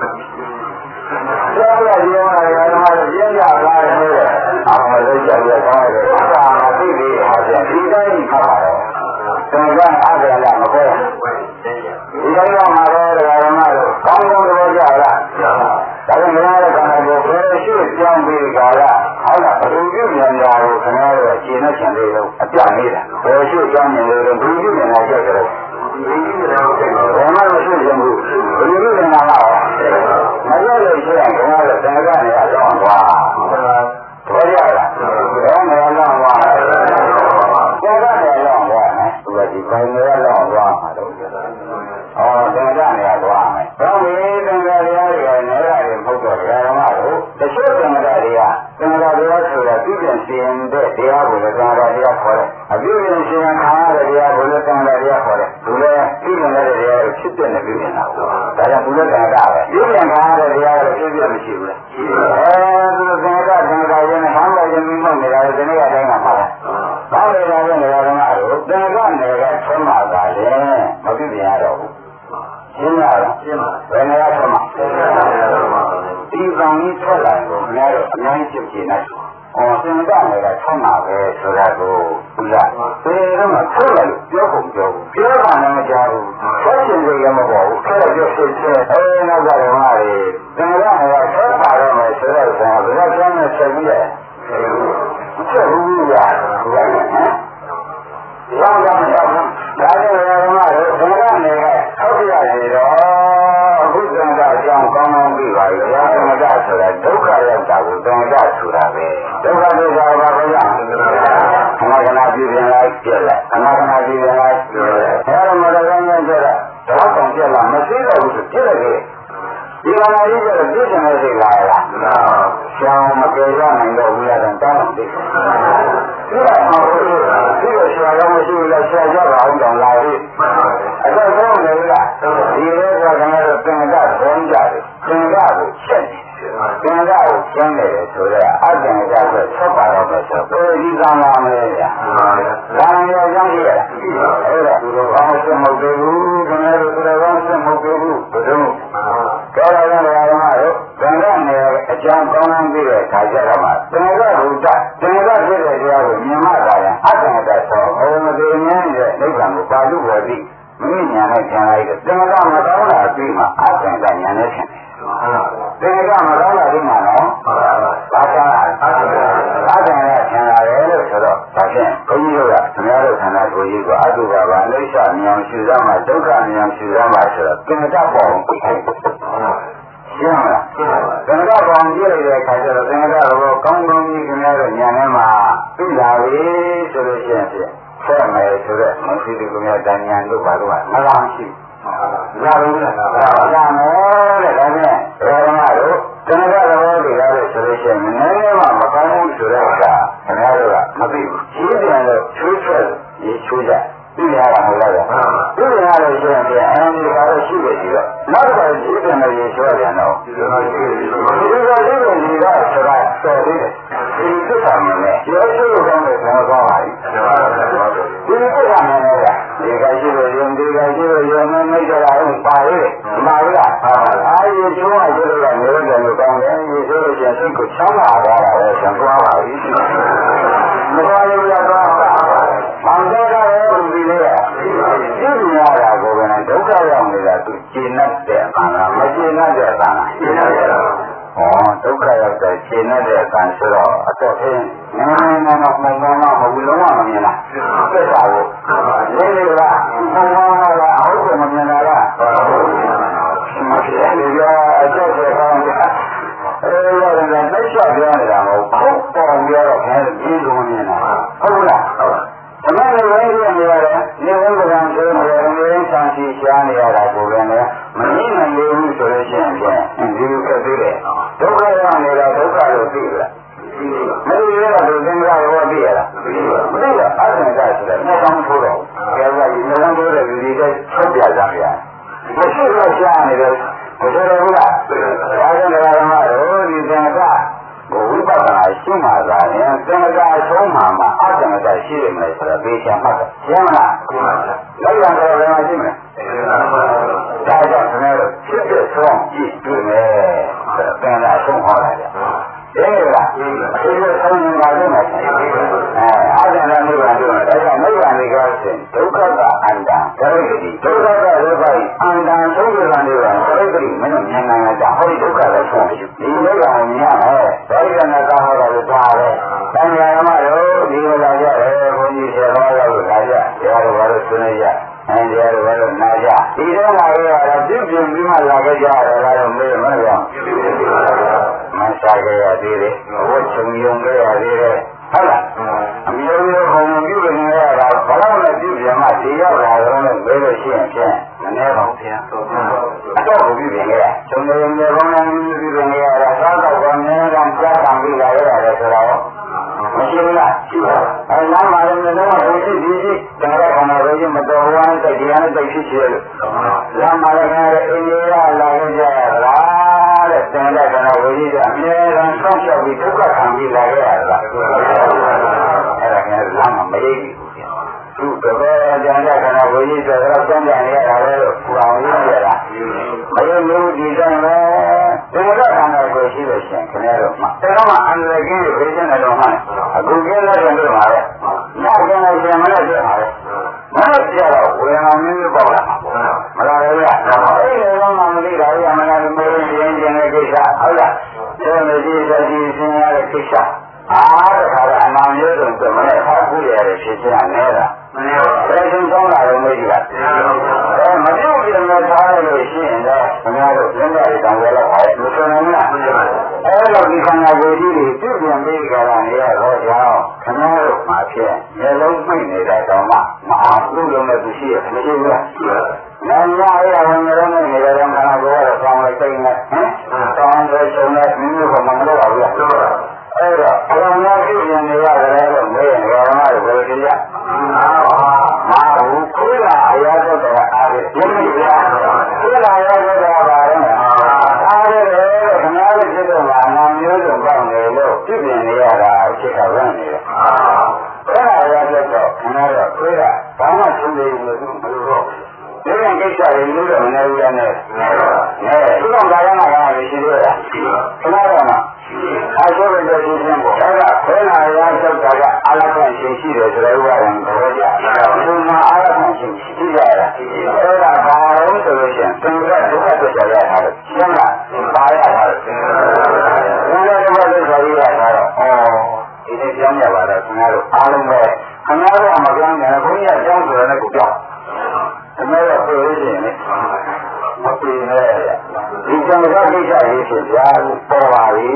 ကျောင်းရည်ရောရဓမ္မတွေပြင်းကြလားဆိုတော့အောင်မလို့ကြောက်ရကောင်းတယ်ဘာမှသိသေးဟာပြန်ဒီတိုင်းကြီးပါတော့သင်္ကန်းအကြရမပေါ်ဒီတိုင်းတော့မှာတော့ဓမ္မတို့ကောင်းကောင်းတော့ကြလားဒါကြောင့်များတဲ့ခန္ဓာကိုယ်ဘယ်ရှိကြောင်းပြီးကြလားဟုတ်လားဘယ်လိုပြုဉာဏ်ရာကိုခင်ဗျားတို့ရှင်းနဲ့ရှင်းလေးတော့အပြနေတာဘယ်ရှိကြောင်းနေလို့ဘယ်လိုပြုဉာဏ်ရာကြကြတော့ဒီကြည့်တယ်ဘယ်မှမရှိရင်ဘူးဘယ်လိုပြုဉာဏ်ရာလဲမရလို့ရှိရင်ခင်ဗျားတို့သင်္ကန်းနေရတော့သွားတော်ရလားတော့နေရတော့သွားသင်္ကန်းနေတော့သွားမယ်သူကဒီပိုင်းနေရတော့သွားမှာတော့အော်သင်္ကန်းနေရသွားမယ်တော့ဒီသင်္ကန်းရရနေရတယ်မဟုတ်တော့ဓမ္မတို့တချို့သင်္ကန်းတွေကသင်္ကန်းတွေကဆိုတာပြုပြင်ရှင်တဲ့တရားကိုလည်းသင်္ကန်းတရားခေါ်တယ်အပြုပြင်ရှင်ခံရတဲ့တရားကိုလည်းသင်္ကန်းတရားခေါ်တယ်သူလည်းပြုပြင်တဲ့တရားကိုဖြစ်တဲ့နဲ့ပြုပြင်တာပေါ့ဒါကြောင့်ဘုရားသင်္ကန်းပဲပြုပြင်ခံရတဲ့တရားကိုပြည့်ပြည့်မရှိဘူးလေအဲဒီသင်္ကန်းသင်္ကန်းရင်းနဲ့ဟမ်းလိုက်ရင်မိမနေတာဒီနေ့အတိုင်းမှာပါဘာလို့လဲဆိုတော့ဓမ္မတို့သင်္ကန်းတွေကဆွမ်းပါတာလေမပြုပြင်ရတော့ဘူးရှင်းလားရှင်းပါဘယ်နေရာဆွမ်းပါဒီကံကြီးထွက်လာကိုခင်ဗျားတို့အများကြီးဖြစ်နေတယ်။အော်သင်္ကန်းတွေကဆွမ်းပါပဲဆိုတာကိုဘုရားဘယ်တော့မှထွက်လာလို့ပြောကုန်ပြောဘူးပြောတာလည်းမကြားဘူးဆွမ်းရှင်တွေကမပေါ်ဘူးထွက်ပြောဖြစ်ဖြစ်အဲနောက်ကြတော့ဟာလေသင်္ကန်းတွေကထွက်ပါတော့မယ်ဆိုတော့ဆရာဘယ်တော့ဆွမ်းနေဆက်ပြီးတယ်ဆက်ဘူးရဘုရားနော်ရောင်းကြမရောင်းဒါကြောင့်ဓမ္မတို့သင်္ကန်းတွေကထောက်ပြရတော့အခုသင်္ကန်းအကြောင်းကောင်းကောင်းပြီးပါပြီဘုရားသင်္ကန်းဆိုတာဒုက္ခရောက်တာကိုသင်္ကန်းဆိုတာပဲဒုက္ခဒုက္ခဘာပဲရခဏခဏပြည့်ပြန်လိုက်ပြည့်လိုက်ခဏခဏပြည့်ပြန်လိုက်ပြည့်လိုက်အဲဒါမှလည်းကောင်းကောင်းကျတော့တော့ကောင်ပြည့်လာမရှိတော့ဘူးဆိုပြည့်လိုက်တယ်ဒီကနေ့ကျတော့ပြည့်စုံတဲ့စိတ်လာလားရှောင်းမကြေရနိုင်တော့ဘူးလားတောင်းတော့သိတယ်ဒီကတော့ဒီလိုဆရာတော်မရှိဘူးလားဆရာကြပါအောင်တောင်းလာပြီအဲ့တော့ဘုန်းကြီးကဒီလိုကကတော့သင်္ကန်းဘုန်းကြတယ်သင်္ကန်းကိုချက်သင်္ကန်းကိုကျင်းတယ်ဆိုတော့အကျဉ်းကြဆိုဆက်ပါတော့မယ်ဆိုတော့ဒီကံလာမလဲဗျာဒါနဲ့ရောကြောင်းရှိရတာအဲ့တော့ဒီလိုကောင်းစမဟုတ်သေးဘူးခင်ဗျားတို့ဒီလိုကောင်းစမဟုတ်သေးဘူးဘယ်လိုကြောက်ရတဲ့ဓမ္မတို့သင်္ကန်းနဲ့အကြောင်းကောင်းကောင်းပြီးတဲ့ခါကျတော့မှသင်္ကန်းဘုဒ္ဓသင်္ကန်းဖြစ်တဲ့တရားကိုမြင်မှသာရင်အတ္တတသောဘဝမသေးမြင်တဲ့နိဗ္ဗာန်ကိုပါဠိဝေသည်မိညာနဲ့ထင်လိုက်တယ်သင်္ကန်းမကောင်းတာပြီးမှအတ္တတညာနဲ့ထင်တယ်သင်္ကန်းမကောင်းတာပြီးမှတော့ဘာသာအတ္တအတ္တနဲ့ထင်လာတယ်လို့ဆိုတော့ဒါဖြင့်ဘုန်းကြီးတို့ကခင်ဗျားတို့ခန္ဓာကိုယ်ကြီးကအတုပါပါအိဋ္ဌဉာဏ်ရှုရမှာဒုက္ခဉာဏ်ရှုရမှာဆိုတော့သင်္ကန်းပေါ်ရှင်းမလားသင်္ကန်းပေါ်ကြည့်လိုက်တဲ့အခါကျတော့သင်္ကန်းတော့ကောင်းကောင်းကြီးခင်ဗျားတို့ဉာဏ်ထဲမှာသသိလာပြီဆိုလို့ရှိရင်ဆက်မယ်ဆိုတော့မသိတဲ့လူများတန်ညာတို့ဘာလို့ကမလားရှိလာလို့လည်းလာလာမယ်တဲ့ဒါနဲ့ဘယ်တော့မှတော့တဏှာတော်တွေလာလို့ဆိုလို့ရှိရင်နည်းနည်းမှမကောင်းဘူးဆိုတော့ကခင်ဗျားတို့ကမသိဘူးရှင်းပြန်တော့ချွေးချွတ်ရေချိုးကြသိရတာဟုတ်လားဗျာသိရလို့ရှိရင်ပြန်အဲဒီကတော့ရှိတယ်ဒီတော့နောက်တစ်ခါရှင်းပြန်လို့ရေချိုးပြန်တော့ဒီလိုရှိတယ်ဒီလိုရှိတယ်ဒီကဆိုတာတော်သေးတယ်ဒီသစ္စာမြင်နဲ့ရောရှိလို့ကောင်းတယ်ဘောသွားပါပြီဒီသစ္စာမြင်နဲ့ဒီကရှိလို့ယုံဒီကရှိလို့ယုံမမိတ်ကြတာဟုတ်ပါလေမှားလားအာရေချိုးမှရှိလို့ကနေရတယ်လို့ကောင်းတယ်ရေချိုးလို့ကျန်စိတ်ကိုချမ်းသာသွားတာပဲဆံသွားပါပြီမသွားရရတော့မောင်တဲ့ကရောဒီလေကြည့်ရတာကိုပဲဒုက္ခရောက်နေတာသူကျင့်တတ်တဲ့အမှန်လားမကျင့်တတ်တဲ့အမှန်လားကျင့်တတ်တယ်ဩဒုက္ခရောက်တဲ့ကျင့်တတ်တဲ့အမှန်ဆိုတော့အတော့အင်းနည်းနည်းတော့ပုံမှန်တော့မဟုတ်လုံးဝမမြင်လားသက်သာကိုလေးလေးကပုံမှန်တော့အဟုတ်ကမမြင်လားမဖြစ်လေရအကျိုးတဲ့ကောင်းတယ်အဲလိုလည်းလက်လျှော့ပြောနေတာမဟုတ်ခုတ်ပေါ်ပြောတော့ခဲဒီလိုမြင်တာဟုတ်လားသမဏေဝိရိယနေရတယ်နေဝိကံဆိုနေတယ်နေရင်းဆံစီရှားနေရတာကိုပဲလေမငြင်းနိုင်ဘူးဆိုလို့ရှိရင်ဖြင့်ဒီလိုကသေးတယ်ဒုက္ခရောက်နေတာဒုက္ခလို့သိလားမသိရတော့သင်္ခါရောသိရလားမသိဘူးမသိတော့အသင်္ခါဆိုတဲ့နှလုံးထိုးတော့ကျဲကဒီနှလုံးထိုးတဲ့ဒီဒီကချုပ်ပြကြရမရှိတော့ရှားနေတယ်မဆိုတော့ဘူးလားဒါကြောင့်ဓမ္မတို့ဒီသင်္ခါကိုဝိပဿနာရှင်းမှသာရင်သင်္ကာအဆုံးမှမှာအတ္တမတရှိရမယ်ဆိုတော့သိချင်မှတ်တယ်ရှင်းမလားရှင်းပါပြီလက်ရံတော်လည်းမရှိမယ်ဒါကြောင့်ခင်ဗျားတို့ဖြစ်ဖြစ်ဆုံးကြည့်တွေ့မယ်ဆိုတော့သင်္ကာအဆုံးဟောလိုက်တယ်ဒီလားဒီလိုဆုံးနေတာလည်းမရှိဘူးအဲအတ္တနဲ့နိဗ္ဗာန်တို့ဒါကြောင့်နိဗ္ဗာန်တွေကဆိုဒုက္ခကအန္တဒရိတိဒုက္ခကဒုက္ခဤအန္တဆုံးတဲ့နေပါဒရိတိမင်းတို့ဉာဏ်နာကြဟောဒီဒုက္ခလည်းဆုံးမရှိဘူးဒီနိဗ္ဗာန်ကိုမြင်ရမယ်ဒရိတနာကဟောတာလည်းသွားတယ်တန်ခါရမတို့ဒီလိုလာကြတယ်ဘုန်းကြီးဆရာတော်ရောက်လာကြတရားတော်ဘာလို့ဆွေးနွေးကြအဲတရားတော်ဘာလို့နာကြဒီတော့လာရတာပြည့်ပြည့်ပြီးမှလာကြကြတယ်လားတော့မေးမလားမစားကြရသေးတယ်ဝတ်ချုံယုံကြရသေးတယ်ဟုတ်လားအမျိုးမျိုးဘုံပြုနေရတာဘာလို့လဲပြုပြမှဒီရောက်လာတော့လည်းမေးလို့ရှိရင်ဖြင့်မနှဲပါဘူးဗျာအတော့ပြုပြနေရချုံယုံကြဘုံနဲ့ပြုပြနေရတာသာတော့ဘာနည်းတော့ကြားတံပြီးလာရတယ်ဆိုတော့မရှိဘူးလားရှိပါအဲနားမှာလည်းလည်းတော့ဘုရှိဒီရှိဒါရခန္ဓာကိုယ်မတော်ဝမ်းစိတ်တရားနဲ့စိတ်ဖြစ်ချေလို့နားမှာလည်းအင်းကြီးရလာကြရလားတဲ့သင်္ကြန်ခန္ဓာကိုယ်ကြီးကအမြဲတမ်းဆောင်းလျှောက်ပြီးဒုက္ခခံပြီးလာခဲ့ရတာအဲ့ဒါကလည်းလမ်းမှာမရိပ်ဘူးသူတော်ကြံတဲ့ခန္ဓာကိုယ်ကြီးဆိုတော့ကြောင်းကြံနေရတာလေပူအောင်ရရတာမရိပ်ဘူးဒီတိုင်းပဲသင်္ကြန်ခန္ဓာကိုယ်ရှိလို့ရှိရင်ခင်ဗျားတို့မှတကယ်မှအန္တရာယ်ကင်းပြီးပြည့်နေတော့မှအခုကင်းလို့ပြန်လို့ပါပဲညကင်းလို့ပြန်မလို့ပြန်ပါပဲမလို့ပြတော့ဝေဒနာမျိုးမျိုးပေါ့လားမလားလေဗျာအဲ့ဒီတော့မှမသိတာရမလားမေးရင်ကျင်တဲ့ကိစ္စဟုတ်လားဒီလိုမျိုးဒီဒီသင်ရတဲ့ကိစ္စအားတခါတော့အနာမျိုးစုံပြမနဲ့အခါကူရတဲ့ဖြစ်ချင်နေတာမနေဘူးဘယ်ရှင်ကောင်းလာလို့မေးကြည့်လားအဲမပြုတ်ပြန်လို့ထားရလို့ရှိရင်လည်းခင်ဗျားတို့လင်းတဲ့တောင်ဝဲလောက်ပါလေမဆိုနိုင်ဘူးလားအဲလိုဒီခန္ဓာကိုယ်ကြီးတွေပြုတ်ပြန်ပြီးကြတာနေရတော့ကြောင့်ခင်ဗျားတို့မှာဖြစ်မျက်လုံးပိတ်နေတဲ့တောင်မှမအောင်ပြုတ်လို့လည်းသူရှိရမရှိဘူးလားနာမရဝင်ရနေနေတဲ့ခန္ဓာကိုယ်ကတော့ဆောင်းလိုက်စိတ်နဲ့ဟမ်ဆောင်းလိုက်ချုံနဲ့မိမိကမမလို့ပါဘူးလားအဲ့တော့အရမပြုပြင်နေရတယ်လို့မေးရင်ဓမ္မတွေဘယ်လိုကြည့်ရမဟုတ်ခွေးလာအရာတော့တဲ့အားဖြင့်ဒီမိဗျာခွေးလာရတော့တာပါတော့အားရတယ်လို့ခင်ဗျားတို့ဖြစ်တော့လာနာမျိုးစုံပေါက်နေလို့ပြုပြင်နေရတာအဖြစ်ကဝင်နေတယ်ခွေးလာရတော့ခင်ဗျားတို့ခွေးကဘာမှသူ့လေးလို့မလို့တော့ဒီကကိစ္စတွေလို့တော့မနေဘူးနဲ့နဲသူကဘာမှမရဘူးရှိသေးလားခင်ဗျားတို့ကအကျိုးတွေသိချင်းကိုအဲ့ဒါခွဲနာရရောက်တာကအလခံရှင်ရှိတယ်ဆိုတော့ဥပါဒံပြောကြ။ဒီမှာအလခံရှင်ရှိကြတာ။အဲ့ဒါဘာလို့ဆိုလို့ရှိရင်သင်္ကြန်ဒုက္ခသစ္စာရတာလို့ရှင်းလား။ပါရတာလို့။ဒီလိုဒုက္ခသစ္စာရတာတော့အော်ဒီနေ့ကြောင်းရပါတော့ခင်ဗျားတို့အားလုံးပဲခင်ဗျားတို့မကြောင်းကြဘူးဘုန်းကြီးကကြောင်းဆိုတယ်လည်းကိုကြောင်း။ခင်ဗျားတို့ပြေးလို့ရှိရင်မပြေနဲ့ဒီကြောင့်ကိစ္စရေးဖြစ်ကြပေါ်ပါပြီ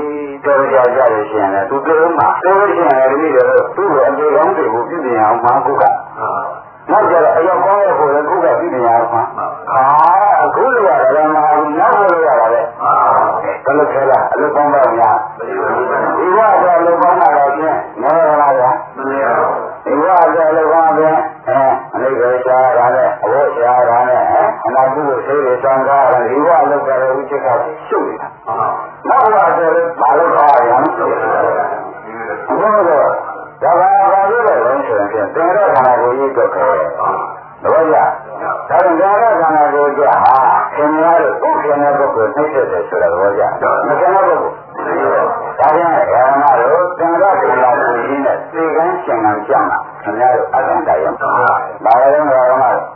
တော်ကြကြလို့ရှိရင်လည်းသူပြောမှပြောလို့ရှိရင်လည်းဒီလိုသူ့ရဲ့အခြေခံတွေကိုပြည့်ပြည့်အောင်မှာကုကနောက်ကြတော့အရောက်ကောင်းတဲ့ကိုလည်းကုကပြည့်ပြည့်အောင်မှာအာအခုလိုရတယ်မဟုတ်ဘူးနောက်လိုရတာလေဘယ်လိုခဲလားအလုပ်ကောင်းပါ့မလားဒီဝါတော့အလုပ်ကောင်းတာတော့ဖြင့်မရလားဗျာမရဘူးဒီဝါတော့အလုပ်ကောင်းပြန်အဲအနိဗ္ဗာန်ရှားတာနဲ့အဝတ်ရှားတာနဲ့အနာကုကိုဆေးတွေဆောင်တာဒီဝါအလုပ်ကြတဲ့ဥစ္စာကရှုပ်နေတာနောက်ဝါဆိုလည်းဘာလို့ပါရမလဲဘုရားတော့ဒါပါပါလို့လည်းဆိုရင်သင်္ကြန်ခန္ဓာကိုယ်ကြီးတော့ခဲတော့ရဒါကြောင့်ဒါရခန္ဓာကိုယ်ကြဟာခင်ဗျားတို့ဥက္ကဋ္ဌပုဂ္ဂိုလ်နှိမ့်ဆက်တယ်ဆိုတာတော့ကြမခင်ဗျားပုဂ္ဂိုလ်ဒါကြောင့်ဓမ္မတို့သင်္ကြန်ခန္ဓာကိုယ်ကြီးနဲ့သိကန်းရှင်ကံကြောင့်ခင်ဗျားတို့အတ္တတရားဘာလဲတော့ဓမ္မတို့အတ္တတရားရောက်မယ်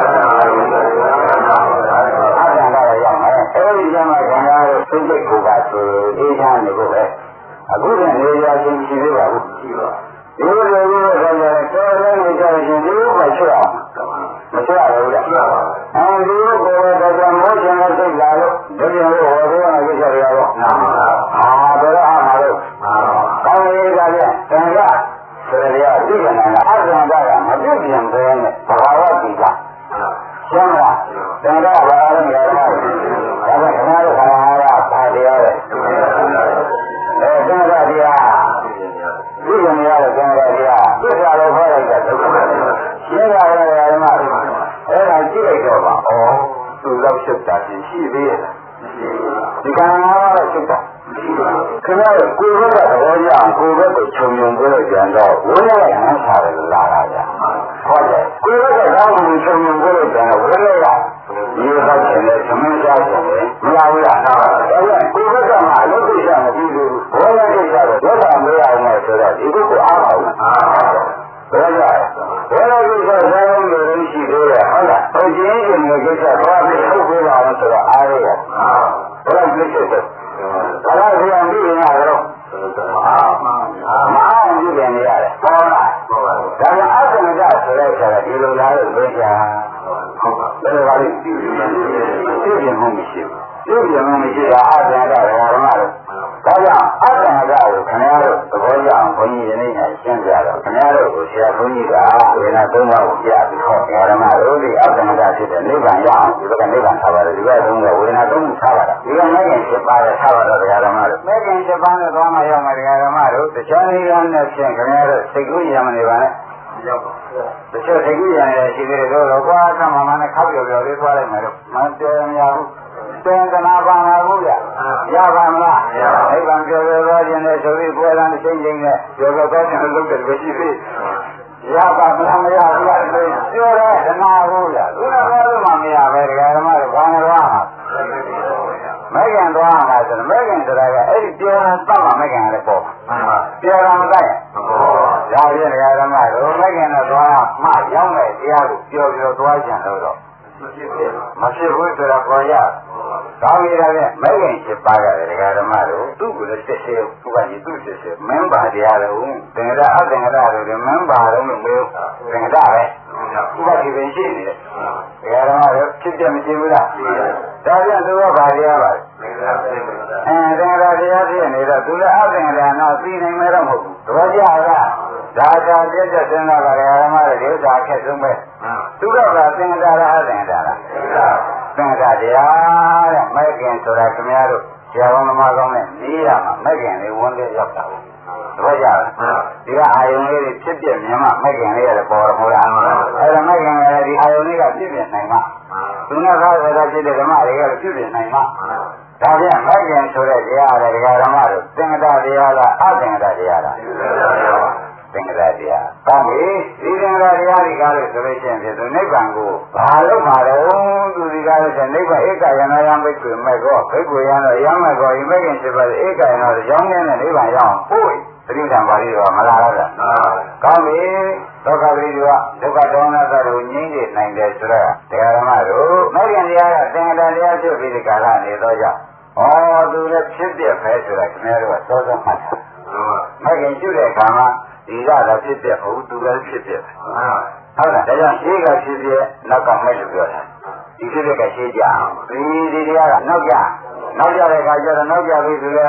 အဲဒီကြောင့်ခင်ဗျားတို့သိစိတ်ကိုပါဆိုအေးချမ်းနေဖို့ပဲအခုကနေရချင်းရှိသေးပါဘူးရှိပါဒီလိုလိုလိုဆိုရင်တော်တော်လေးကြာရင်ဒီလိုမှချွတ်အောင်မချွတ်ရဘူးလားအဲဒီလိုကိုယ်တော်တော်မောရှင်နဲ့စိတ်လာလို့ဒီလိုလိုဟောရအောင်ကြည့်ရတော့အာဘယ်တော့အားမလို့ကောင်းရေးကြတဲ့သင်္ကဆိုရရသိက္ခာနာအကျဉ်းကမပြုတ်ပြန်ဘဲနဲ့ဘာဝတိကရှင်းလားသင်္ကဘာလဲမရတော့ဘူးဒါကခဏတော့ခါရပါတရားပဲအဲသင်္ကတရားဒီလိုမျိုးရတဲ့သင်္ကတရားပြစ်လာလို့ခေါ်လိုက်တဲ့ဒုက္ခရှင်းလာတဲ့ဓမ္မအဲ့ဒါကြည့်လိုက်တော့ပါဩသူတော့ရှုပ်တာရှိသေးရဲ့ဒီကံကတော့ရှုပ်တာခင်ဗျားတို့ကိုယ်ဘက်ကသဘောကျအောင်ကိုယ်ဘက်ကိုခြုံငုံပြလို့ပြန်တော့ဝိနည်းကဟန်စားတယ်လာတာဗျာဟုတ်တယ်ကိုယ်ဘက်ကကောင်းမှုခြုံငုံပြလို့ပြန်တော့ဝိနည်းကဒီလိုဖြစ်နေသမင်းစားတယ်မလာဘူးလားအဲ့ဒါကိုယ်ဘက်ကမှအလုပ်ကိစ္စမပြီးဘူးဘောလုံးကိစ္စတော့ဘောတာမရအောင်လို့ဆိုတော့ဒီကုကိုအားပါဘူးဘယ်လိုလဲဘယ်လိုကိစ္စဇာတ်လုံးတွေရှိသေးလဲဟုတ်လားအကျဉ်းချင်း嘅ကိစ္စတော့ပြီးထုတ်ပေးပါအောင်ဆိုတော့အားရရဲ့ဘယ်လိုဖြစ်ဖြစ်ဒါကပြန်ပြီးရင်တော့အာမအောင်ကြည့်ပြန်ရတယ်ဟောလားဒါကအတ္တမကြဆိုတဲ့ဆရာဒီလိုလားလို့ပြောကြဟုတ်ပါဘယ်လိုပါလဲသိပြန်မှမရှိဘူးသိပြန်မှမရှိတာအတ္တကဓမ္မဓမ္မလို့ဒါကြောင့်အတ္တကကိုခင်ဗျားတို့သဘောကျအောင်ဘုန်းကြီးယနေ့ကရှင်းပြတော့ခင်ဗျားတို့ကိုဆရာဘုန်းကြီးကဝေဒနာသုံးပါးကိုပြပြီးဟောဓမ္မတို့ဒီအတ္တကဖြစ်တဲ့နိဗ္ဗာန်ရအောင်ဒီကနိဗ္ဗာန်ထားပါတယ်ဒီကသုံးကဝေဒနာသုံးခုထားပါတာဒီကမဲ့ခင်ဖြစ်ပါတဲ့ထားပါတော့ဓမ္မတို့မဲ့ခင်ဖြစ်ပါနဲ့သွားမှရောက်မှာဓမ္မတို့တခြားနေရာနဲ့ဖြင့်ခင်ဗျားတို့စိတ်ကူးရမနေပါနဲ့ရောက်ပါတချို့စိတ်ကူးရနေရှိသေးတယ်တော့ကွာကမှမနဲ့ခောက်ပြော်ပြော်လေးသွားလိုက်မယ်တော့မပြောရမရဘူးသင်္ကနာပါမှာဘူးဗျရပါမလားနိဗ္ဗာန်ပြောပြောသွားခြင်းနဲ့ဆိုပြီးပွဲလမ်းတစ်ချိန်ချိန်နဲ့ပြောပြောသွားခြင်းလုပ်တယ်ပဲရှိသေးရပါမလားမရဘူးလားပြောတော့ဓမ္မဘူးဗျသူကပြောလို့မှမရပဲဒကာဓမ္မတို့ဘာနဲ့သွားမှာမဲခင်သွားမှာဆိုတော့မဲခင်ဆိုတာကအဲ့ဒီပြောတာတတ်မှာမဲခင်လည်းပေါ့ပြောတာမတတ်ရင်မပေါ့ဒါဖြင့်ဒကာဓမ္မတို့မဲခင်နဲ့သွားမှရောက်တဲ့တရားကိုပြောပြောသွားကြလို့တော့မဖြစ်ဘူးဆိုတော့ပေါ်ရကောင်းပြီဒါဖြင့်မဲခင်ဖြစ်ပါကြတယ်ဒကာဓမ္မတို့သူ့ကိုလည်းစစ်စစ်သူကကြီးသူ့စစ်စစ်မင်းပါတရားတော့သင်္ကရအသင်္ကရတို့မင်းပါတော့လို့မေးသင်္ကရပဲသူကဒီပင်ရှိနေတယ်ဒကာဓမ္မတို့ဖြစ်ပြမရှိဘူးလားဒါကြောင့်သူကဘာတရားပါလဲအဲသင်္ကရတရားဖြစ်နေတော့သူလည်းအသင်္ကရတော့သိနိုင်မယ်တော့မဟုတ်ဘူးတပည့်ကြကဒါသာပြည့်တဲ့စဉ်းစားပါဒကာဓမ္မတို့ဒီဥစ္စာအခက်ဆုံးပဲသူကကသင်္ကရအသင်္ကရလားသင်္ကရတရားတဲ့မဲခင်ဆိုတာခင်ဗျားတို့ဆရာတော်မကောင်းနဲ့နေရမှာမဲခင်လေးဝန်းလေးရောက်တာဘူးတပည့်ကြလားဒီကအာယုံလေးဖြစ်ပြမြင်မှမဲခင်လေးရတယ်ပေါ်တော့မဟုတ်လားအဲ့ဒါမဲခင်လေးဒီအာယုံလေးကဖြစ်ပြနိုင်မှသူနဲ့ကားရတာဖြစ်တဲ့ဓမ္မတွေကဖြစ်ပြနိုင်မှဒါပြန်မဲခင်ဆိုတဲ့တရားတွေဒကာဓမ္မတို့သင်္ကတတရားလားအသင်္ကတတရားလားသင်္ကတတရားကောင်းပြီဒီသင်္ကတတရားဒီကားလို့ဆိုလို့ရှိရင်ဖြစ်သူနိဗ္ဗာန်ကိုဘာလို့မှာတော့သူဒီကားလို့ဆိုနိဗ္ဗာန်ဧကယနာယံဘိက္ခုမဲ့ကောဘိက္ခုယံတော့ယံမဲ့ကောဤမဲ့ခင်ဖြစ်ပါဧကယနာတော့ရောင်းနေတဲ့နိဗ္ဗာန်ရောက်ပို့သတိဓမ္မပါဠိတော်မလာတော့တာကောင်းပြီဒုက္ခပရိဒီဝဒုက္ခဒေါမနသတို့ငြိမ့်နေနိုင်တယ်ဆိုတော့တရားဓမ္မတို့မဲ့ခင်တရားကသင်္ကတတရားဖြစ်ပြီးဒီကာလနေတော့ကြောင့်ဩသူလည်းဖြစ်ပြပဲဆိုတာခင်ဗျားတို့ကစောစောမှတ်တာမဲ့ခင်ကျุတဲ့အခါမှာဒီကတော့ဖြစ်ပြဟုတ်သူလည်းဖြစ်ပြဟုတ်လားဒါကြောင့်ရှေးကဖြစ်ပြနောက်ကမဲ့လို့ပြောတာဒီဖြစ်ပြကရှေးကြအောင်ဒီဒီတရားကနောက်ကြနောက်ကြတဲ့အခါကျတော့နောက်ကြပြီဆိုလဲ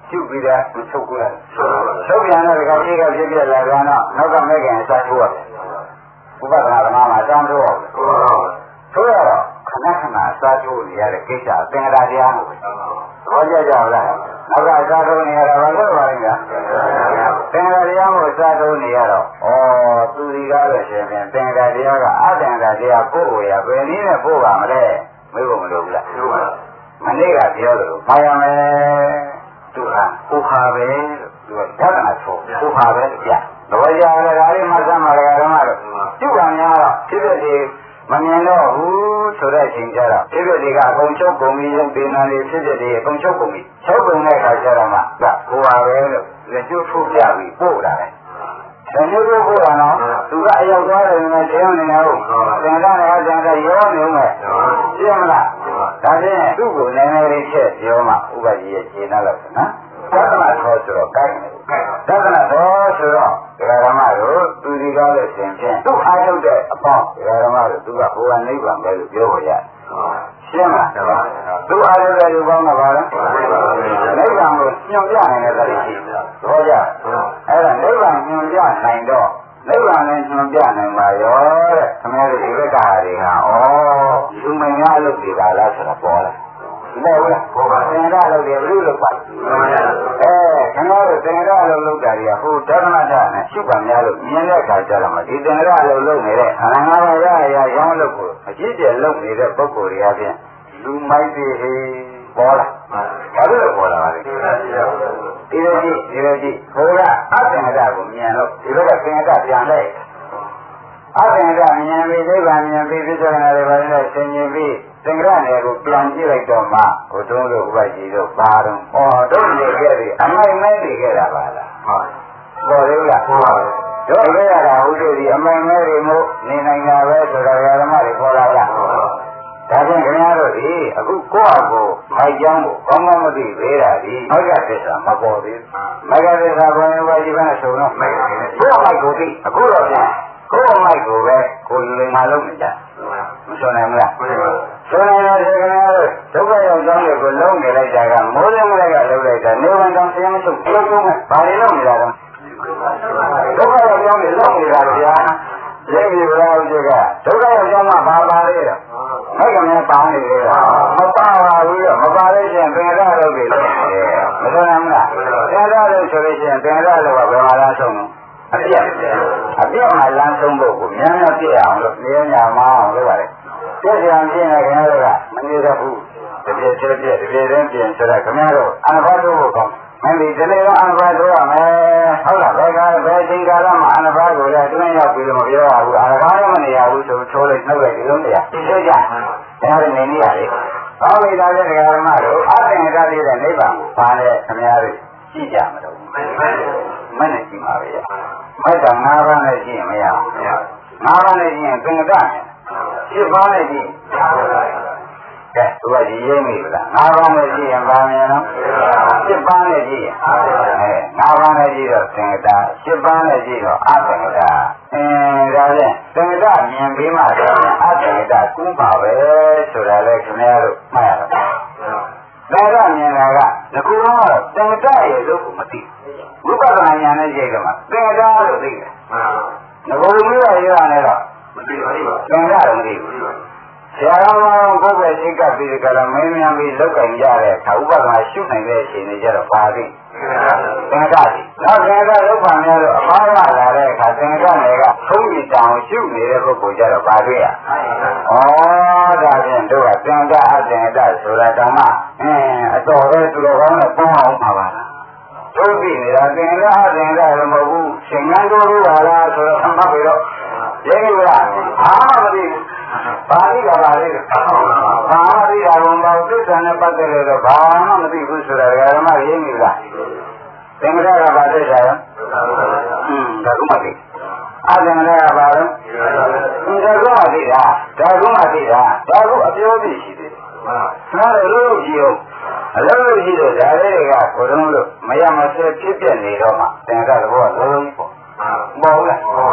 ကျုပ်ပြီးတဲ့ချုပ်ကူလိုက်ချုပ်ပြန်တဲ့ကောင်ကြီးကဖြစ်ဖြစ်လာကြတော့နောက်ကမဲ့ခင်စားထိုးရတယ်ဥပဒနာဓမ္မမှာတောင်းထိုးရတယ်ထိုးရတော့ခဏခဏစားထိုးနေရတဲ့ကိစ္စသင်္ကာတရားမို့ဘောကြကြလားနောက်ကစားထိုးနေရတာဘာလို့ပါလဲကသင်္ကာတရားမို့စားထိုးနေရတော့ဩသူဒီကားလို့ရှင်ဖြင့်သင်္ကာတရားကအသင်္ကာတရားကိုယ်ကိုရဘယ်နည်းနဲ့ပို့ပါမလဲမေးဖို့မလိုဘူးလားမနေ့ကပြောလို့ပါရမယ်သူဟာကိုခါပဲလို့သူကဓာတ်နာဆိုကိုခါပဲပြတော့ကြရတယ်ဒါလေးမှတ်စမ်းပါလေကတော့မှတော့ပြုကံများတော့ဖြစ်ဖြစ်ဒီမမြင်တော့ဘူးဆိုတဲ့အချိန်ကျတော့ဖြစ်ဖြစ်ဒီကအကုန်ချုပ်ကုန်ပြီးရုပ်ဒေနာလေးဖြစ်ဖြစ်ဒီအကုန်ချုပ်ကုန်ပြီးချုပ်ကုန်တဲ့အခါကျတော့မှကကိုခါပဲလို့လက်ကျိုးထိုးပြပြီးပို့လာတယ်တမျိုးမျိုးပို့တာနော်သူကအရောက်သွားတယ်နဲ့တရားနေနေဟုတ်သင်္ကန်းနဲ့အကျဉ်းနဲ့ရောနေဦးမယ်ရှင်းမလားဒါဖြင့်သူ့ကိုနည်းနည်းလေးချက်ပြောမှဥပဒေရဲ့ရှင်းတော့လို့နော်သဒ္ဒနာသောဆိုတော့ကိုက်နေသဒ္ဒနာသောဆိုတော့ဒကာဓမ္မတို့သူဒီကားလို့ရှင်ဖြင့်သူ့အားထုတ်တဲ့အပေါင်းဒကာဓမ္မတို့သူကဘုရားနိဗ္ဗာန်ပဲလို့ပြောရရတယ်ရှင်းလားသူအားထုတ်တဲ့လူပေါင်းကဘာလဲနိဗ္ဗာန်ကိုညွှန်ပြနိုင်တဲ့သတိရှိတယ်ဟောကြအဲ့ဒါနိဗ္ဗာန်ညွှန်ပြနိုင်တော့နိဗ္ဗာန်လည်းညွှန်ပြနိုင်ပါရောတဲ့ခင်ဗျားတို့ဒီဘက်ကဟာတွေကဩလူမများလို့ဒီပါလားဆိုတော့ပေါ်လာမဟုတ်လားဟောပါသင်္ကန်းလုပ်တယ်ဘုလို့ပါအဲခင်ဗျားတို့သင်္ကန်းလုပ်လုပ်တာတွေကဟိုဓမ္မတာနဲ့ရှုပါများလို့မြင်တဲ့အခါကျတော့မှဒီသင်္ကန်းလုပ်လုပ်နေတဲ့အာနာပါရရရောင်းလုပ်ကိုအကြည့်ကျလုပ်နေတဲ့ပုဂ္ဂိုလ်တွေအပြင်လူမိုက်တွေဟေးပေါ်လာဘာလို့ပေါ်လာပါလဲဒီလိုကြည့်ဒီလိုကြည့်ဟိုကအသင်္ကန်းကိုမြင်လို့ဒီလိုကသင်္ကန်းပြန်လိုက်အသင်္ကန်းမြင်ပြီးဒိဗ္ဗာန်မြင်ပြီးပြစ္ဆနာတွေပါလဲဆင်ញင်ပြီးသင်္ကရနယ်ကိုပြန်ကြည့်လိုက်တော့မှဘုထုံးတို့ဥပ္ပကြီးတို့ပါတော့ဩတို့နေခဲ့ပြီအမိုင်မဲနေခဲ့တာပါလားဟုတ်ပေါ်သေးလားဟုတ်ပါဘူးတို့ခဲ့ရတာဟုတ်တယ်ဒီအမိုင်မဲတွေမို့နေနိုင်တာပဲဆိုတော့ဓမ္မတွေပေါ်လာလားဒါဖြင့်ခင်ဗျားတို့ဒီအခုကိုယ့်အကိုမိုက်ကြောင်းကိုကောင်းကောင်းမသိသေးတာဒီမေဃသစ္စာမပေါ်သေးဘူးမေဃသစ္စာပေါ်ရင်ဘာဒီကနေ့ဆိုတော့မိုက်ကိုယ့်မိုက်ကိုသိအခုတော့ပြန်ကိုယ့်မိုက်ကိုပဲကိုယ်လူငါလုံးနေကြမဆိုနိုင်ဘူးလားဆိုနိုင်တယ်ခင်ဗျားတို့ဒုက္ခရောက်ကြောင်းတွေကိုလုံးနေလိုက်တာကမိုးလင်းမလိုက်ကလုံးလိုက်တာနေဝန်တောင်ဆင်းမချုပ်ပြုံးပြုံးနဲ့ဘာတွေလုံးနေတာတော့ဒုက္ခရောက်ကြောင်းတွေလုံးနေတာဗျာလက်ပြီးဘုရားဥစ္စာကဒုက္ခရောက်ကြောင်းမှာဘာပါလဲတော့မိုက်ကများပါနေသေးတာမပါပါဘူးတော့မပါလို့ရှိရင်သင်္ကန်းလုပ်ပြီလို့မဆိုနိုင်ဘူးလားသင်္ကန်းလုပ်ဆိုလို့ရှိရင်သင်္ကန်းလုပ်ကဘယ်မှာလားဆုံးအပြတ်အပြတ်မှာလမ်းဆုံးဖို့ကိုများများပြည့်အောင်လို့နေညာမအောင်လုပ်ရတယ်ပြည့်စုံပြည့်နေခင်ဗျားတို့ကမနေတတ်ဘူးတပြည့်ချက်ပြည့်တပြည့်တည်းပြည့်ဆိုတော့ခင်ဗျားတို့အနဘာတို့ကိုကောင်းမင်းဒီတနေ့ကအနဘာတို့ရမယ်ဟုတ်လားဘယ်ကဘယ်ချိန်ကာလမှာအနဘာကိုလည်းတွင်းရောက်ပြီးတော့မပြောရဘူးအနဘာလည်းမနေရဘူးဆိုချိုးလိုက်နှုတ်လိုက်ဒီလိုနေရသိကြကြဒါလည်းနေနေရလေကောင်းပြီသားတဲ့ဓမ္မတို့အသင်္ကတည်းကနိဗ္ဗာန်ကိုပါတဲ့ခင်ဗျားတို့ကြည့်ကြမလို့မနဲ့ကြည့်ပါပဲမိုက်ကငါးပါးနဲ့ကြည့်ရင်မရဘူးငါးပါးနဲ့ကြည့်ရင်သင်္ကတရှင်းပါနဲ့ကြည့်ကဲသူကဒီရိပ်မိလားငါးပါးနဲ့ကြည့်ရင်ဗာမြင်နော်ရှင်းပါနဲ့ကြည့်ရင်အဲငါးပါးနဲ့ကြည့်တော့သင်္ကတရှင်းပါနဲ့ကြည့်တော့အသင်္ကတအင်းဒါဖြင့်သင်္ကတမြင်ပြီးမှဆိုရင်အသင်္ကတကူးပါပဲဆိုတာလေခင်ဗျားတို့မှတ်ရတော့ဒါကမြင်တာကဒီကူတော့သင်္ကတရဲ့လို့ကိုမသိဝိပဿနာဉာဏ်နဲ့ကြည့်ကြမှာသင်္ကတလို့သိတယ်ငါဘုံမျိုးရရနေတော့မသိပါဘူးသင်္ကတတော့မသိဘူးဆရာတော်ကိုယ်ပဲသိကပ်ပြီးကြတော့မင်းမြန်ပြီးလောက်ကင်ကြတဲ့အခါဥပဒနာရှုနိုင်တဲ့အချိန်တွေကျတော့ပါပြီသင်္ကတကြီးနောက်သင်္ကတလောက်ပါများတော့အမှားရလာတဲ့အခါသင်္ကတတွေကသုံးပြီးတောင်ရှုနေတဲ့ပုဂ္ဂိုလ်ကျတော့ပါတွေ့ရဩဒါဖြင့်တို့ကသင်္ကတအသင်္ကတဆိုတာတောင်မှအင်းအတော်ပဲသူတော်ကောင်းနဲ့ပေါင်းအောင်ပါပါလားတို့ပြီနေတာသင်္ကတအသင်္ကတလည်းမဟုတ်ဘူးရှင်ငန်းတို့လိုပါလားဆိုတော့အမှတ်ပြီးတော့ရင်းပြီလားအာမသိဘူးဘာလိကပါလိဘာလိကဘုံဘောသစ္စာနဲ့ပတ်သက်လို့တော့ဘာမှမသိဘူးဆိုတာဓမ္မရင်းပြီလားသင်္ကတကဘာသစ္စာရောอืมဒါကမှသိအသင်္ကတကဘာလဲဒါကမှသိတာဒါကမှသိတာဒါကအပြောပြရှိတယ်ဟာဒါလို့လို့ကြည့်အောင်အလုံးလို့ရှိတော့ဒါလေးတွေကကိုယ်တော်တို့မရမဆဲဖြစ်ပြနေတော့မှသင်္ကတဘောလုံးလုံးပေါ့မဟုတ်လားဟုတ်ပါ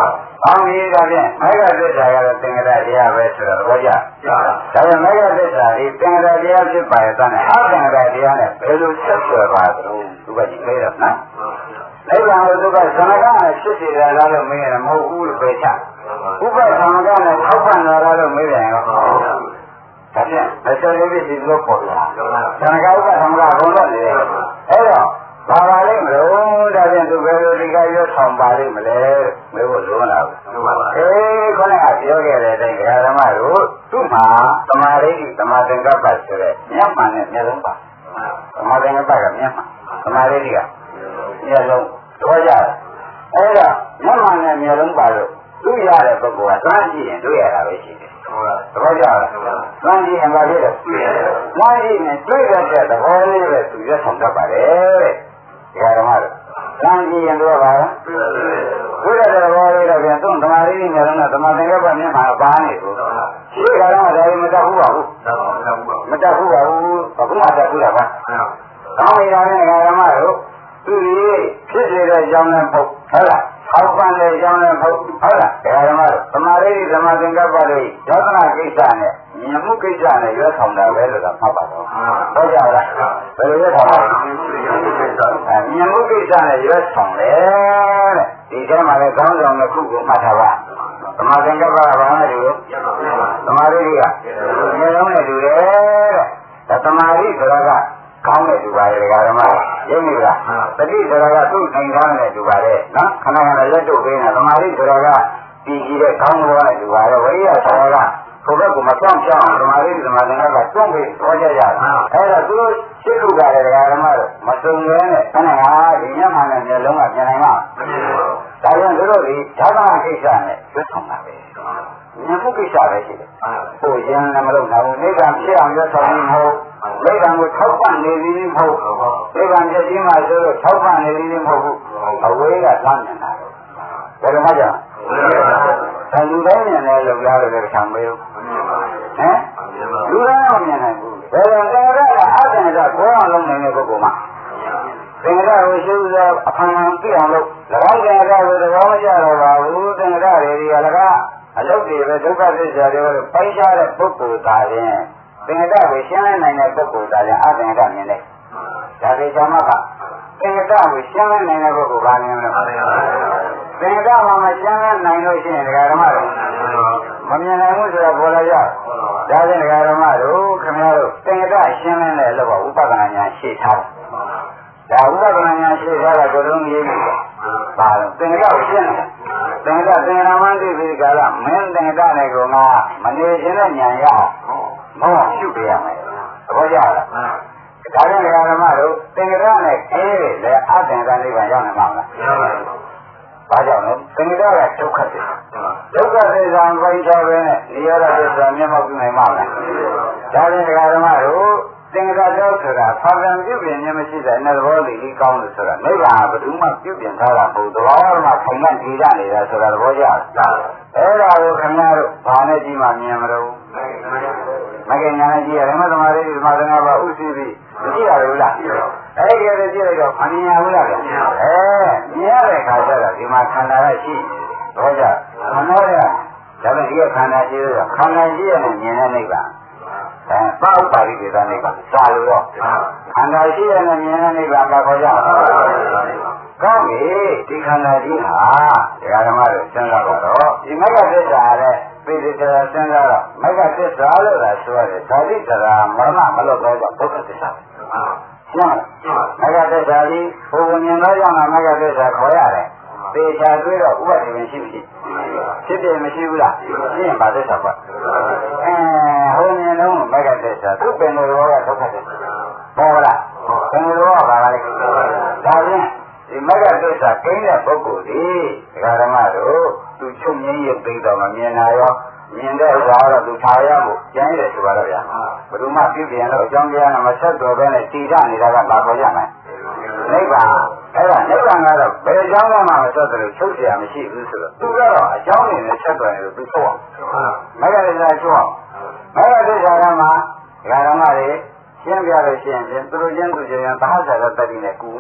ကောင်းပြီဒါဖြင့်မေဃသစ္စာကတော့သင်္ကတတရားပဲဆိုတော့ဘောကြဒါပေမဲ့မေဃသစ္စာဒီသင်္ကတတရားဖြစ်ပါရဲ့တန်းနဲ့အသင်္ကတတရားနဲ့ဘယ်လိုဆက်ဆွယ်ပါသလဲသူကကြည့်လိုက်တော့နော်အဲ့ဒါကိုသူကသံဃာနဲ့ဖြစ်စီတယ်လားလို့မေးရင်မဟုတ်ဘူးလို့ပဲချဥပသံဃာနဲ့ထောက်ပံ့တော်လားလို့မေးရင်ရောဒါဖြင့်အစောလေးဖြစ်စီလို့ပေါ်လာသံဃာဥပသံဃာဘုံတော့လေအဲ့တော့ဘာပါလိမ့်မလို့ဒါဖြင့်သူဘယ်လိုဒီကရွတ်ဆောင်ပါလိမ့်မလဲမေးဖို့လိုလားဘူးအေးခေါင်းကပြောခဲ့တဲ့အတိုင်းဓမ္မတို့သူ့မှာသမာဓိသမာသင်္ကပ္ပဆိုတဲ့မျက်မှန်နဲ့မျက်လုံးပါသမာသင်္ကပ္ပကမျက်မှန်သမာဓိကမျက်လုံးတော့ကြအဲ့တော့မျက်မှန်နဲ့မျက်လုံးပါလို့သူ့ရတဲ့ပုဂ္ဂိုလ်ကသမ်းကြည့်ရင်တွေ့ရတာပဲရှိတယ်ဟုတ်လားသဘောကျလားသမ်းကြည့်ရင်ဘာဖြစ်လဲတွေ့ရတယ်သမ်းကြည့်ရင်တွေ့ရတဲ့သဘောလေးပဲသူရွတ်ဆောင်တတ်ပါတယ်တဲ့ဒီဓမ္မတို့သမ်းကြည့်ရင်တော့ပါလားတွေ့ရတဲ့သဘောလေးတော့ပြန်သူ့သမာဓိနဲ့မျက်လုံးနဲ့သမာသင်္ကပ္ပမျက်မှန်ပါနေဘူးရှိကြတော့ဒါလည်းမတတ်ဘူးပါဘူးမတတ်ဘူးပါဘူးအခုမှတတ်ဘူးလားဗျကောင်းပြီလားနဲ့ဓမ္မတို့သူကြီးဖြစ်စေတဲ့အကြောင်းနဲ့ပေါ့ဟုတ်လားအောက်ပန်းတဲ့အကြောင်းနဲ့ပေါ့ဟုတ်လားဓမ္မတို့သမာဓိသမာသင်္ကပ္ပတွေယောသနာကိစ္စနဲ့ဉာဏ်မှုကိစ္စနဲ့ရွတ်ဆောင်တာပဲလို့တော့မှတ်ပါတော့ဟုတ်ကြလားဘယ်လိုရွတ်ဆောင်လဲဉာဏ်မှုကိစ္စနဲ့ရွတ်ဆောင်တယ်တဲ့ဒီထဲမှာလည်းကောင်းဆောင်တစ်ခုကိုမှတ်ထားပါသမာသင်္ကပ္ပကဘာနဲ့တူလဲသမာဓိကဉာဏ်လုံးနဲ့တူတယ်တဲ့ဒါသမာဓိဆိုတာကကောင်းတဲ့သူပါလေဓမ္မရင်းနေလားတတိဆိုတာကသူ့နိုင်ကောင်းတဲ့သူပါလေနော်ခဏခဏလက်တို့ပေးနေသမာဓိဆိုတာကပြည်ကြီးတဲ့ကောင်းတဲ့သူပါလေဝိရိယဆိုတာကဘုဘကမပြောင်းပြောင်းသမာဓိသမာဓိကတွန်းပြီးသွားကြရတာအဲ့တော့သူတို့ရှိခုကြတဲ့ဓမ္မတို့မစုံရဲနဲ့ခဏဟာဒီညမှနဲ့မျိုးလုံးကပြန်နိုင်မှာဒါကြောင့်သူတို့ဒီဓမ္မကိစ္စနဲ့ရွတ်ဆောင်တာပဲဉာဏ်မှုကိစ္စပဲရှိတယ်ဟိုရင်းလည်းမလုပ်နိုင်ဘူးနိဗ္ဗာန်ဖြစ်အောင်ရွတ်ဆောင်နေမဟုတ်နိဗ္ဗာန်ကိုထောက်ပံ့နေသည်မဟုတ်နိဗ္ဗာန်ဖြစ်ခြင်းမှာဆိုတော့ထောက်ပံ့နေသည်မဟုတ်ဘူးအဝေးကသမ်းနေတာဘယ်လိုမှကြောင့်ဒါလူတိုင်းမြင်တယ်လို့ကြားလို့လည်းခံမေးဘူးဟမ်လူတိုင်းတော့မြင်နိုင်ဘူးဘယ်လိုသင်္ကရကအသင်္ကရကိုအောင်လုံးနေတဲ့ပုဂ္ဂိုလ်မှာသင်္ကရကိုရှိဥစွာအဖန်ဖန်သိအောင်လို့၎င်းသင်္ကရကိုသဘောမကျတော့ပါဘူးသင်္ကရတွေဒီကလည်းအလုတ်တွေပဲဒုက္ခသစ္စာတွေပဲပိုက်ရှားတဲ့ပုဂ္ဂိုလ်သားရင်သင်္ကတကိုရှင်းလင်းနိုင်တဲ့ပုဂ္ဂိုလ်သားရင်အသင်္ကတမြင်တယ်ဒါပေချာမကသင်္ကတကိုရှင်းလင်းနိုင်တဲ့ပုဂ္ဂိုလ်ဘာမြင်လဲသင်္ကတမှာမရှင်းလင်းနိုင်လို့ရှိရင်ဒကာဓမ္မတို့မမြင်နိုင်ဘူးဆိုတော့ပေါ်လာကြဒါဖြင့်ဒကာဓမ္မတို့ခင်ဗျားတို့သင်္ကတရှင်းလင်းတဲ့လို့ကဥပဒနာညာရှေ့ထားဒါဥပဒနာညာရှေ့ထားတာကိုလုံးရေးပြီပါလို့သင်္ကတကိုရှင်းတယ်သင်္ကတသင်္ကတမှန်သိပြီကလားမင်းသင်္ကတနဲ့ကောင်ကမနေခြင်းနဲ့ညာရအောင်မဟုတ်ရှုပြရမယ်သဘောကျလားဒါကြောင့်ဓမ္မတို့သင်္ကတနဲ့ခဲတယ်လေအသင်္ကတနိဗ္ဗာန်ရောက်နိုင်မှာမလားဘာကြောင့်လဲသင်္ကတကဒုက္ခသစ္စာဒုက္ခသစ္စာပိုင်းခြားပဲနဲ့နိရောဓသစ္စာမျက်မှောက်ပြုနိုင်မှာမလားဒါကြောင့်ဓမ္မတို့သင်္ကတတော့ဆိုတာဖာကံပြုပြင်ခြင်းမရှိတဲ့အနသဘောလေးကြီးကောင်းလို့ဆိုတာနိဗ္ဗာန်ဘယ်သူမှပြုပြင်ထားတာမဟုတ်သဘောမှခိုင်ခံ့တည်ရနေတာဆိုတာသဘောကျလားအဲ့ဒါကိုခင်ဗျားတို့ဘာနဲ့ကြည့်မှမြင်မလို့မကညာနဲ့ကြည့်ရဓမ္မသမာဓိသမာသင်္ကပ္ပဥသိပြီမကြည့်ရဘူးလားအဲ့ဒီကလေးကြည့်လိုက်တော့မမြင်ရဘူးလားအဲမြင်ရတဲ့ခါကျတော့ဒီမှာခန္ဓာကရှိသဘောကျခန္ဓာကဒါပေမဲ့ဒီခန္ဓာရှိတော့ခန္ဓာရှိရတဲ့မြင်တဲ့နိဗ္ဗာန်အဲပါဥပါရိဒေသနိဗ္ဗာန်စာလို့တော့ခန္ဓာရှိရတဲ့မြင်တဲ့နိဗ္ဗာန်ပါခေါ်ကြကောင်းပြီဒီခန္ဓာကြီးဟာဒကာဓမ္မတို့စဉ်းစားတော့ဒီမဂ္ဂသစ္စာနဲ့ပိဋကရာစဉ်းစားတော့မဂ္ဂသစ္စာလို့သာဆိုရတယ်ဓာတိတရာမရဏမလို့ပြောတော့ဒုက္ခသစ္စာရှင်းလားမဂ္ဂသစ္စာကြီးဘုံမြင်သောကြောင့်မဂ္ဂသစ္စာခေါ်ရတယ်သေချာတွေ့တော့ဥပဒေမရှိမရှိဖြစ်တယ်မရှိဘူးလားရှင်းပါသစ္စာပေါ့အဲဟိုမြင်တော့မဂ္ဂသစ္စာသူ့ပင်တော်ကဒုက္ခသစ္စာဟုတ်လားပင်တော်ကဘာလဲဒါဖြင့်ဒီမဂ္ဂသစ္စာကိန်းတဲ့ပုဂ္ဂိုလ်ဒီဒကာဓမ္မတို့သူချုပ်ငင်းရသိတော့မမြင်တာရောမြင်တဲ့ဥစ္စာတော့သူထားရဖို့ကျန်ရတယ်ဆိုပါတော့ဗျာဘယ်သူမှပြုပြင်တော့အကြောင်းတရားနဲ့မဆက်တော်ပဲနဲ့တည်ရနေတာကပါခေါ်ရမယ်နိဗ္ဗာန်အဲ့ဒါနိဗ္ဗာန်ကတော့ဘယ်အကြောင်းမှမဆက်တယ်လို့ချုပ်เสียမရှိဘူးဆိုတော့သူကတော့အကြောင်းနဲ့ဆက်တော်တယ်လို့သူချုပ်အောင်မဂ္ဂသစ္စာချုပ်အောင်မဂ္ဂသစ္စာကမှဒကာဓမ္မတွေရှင်းပြလို့ရှိရင်သူတို့ချင်းသူချင်းသဟဇာတတ္တိနဲ့ကူ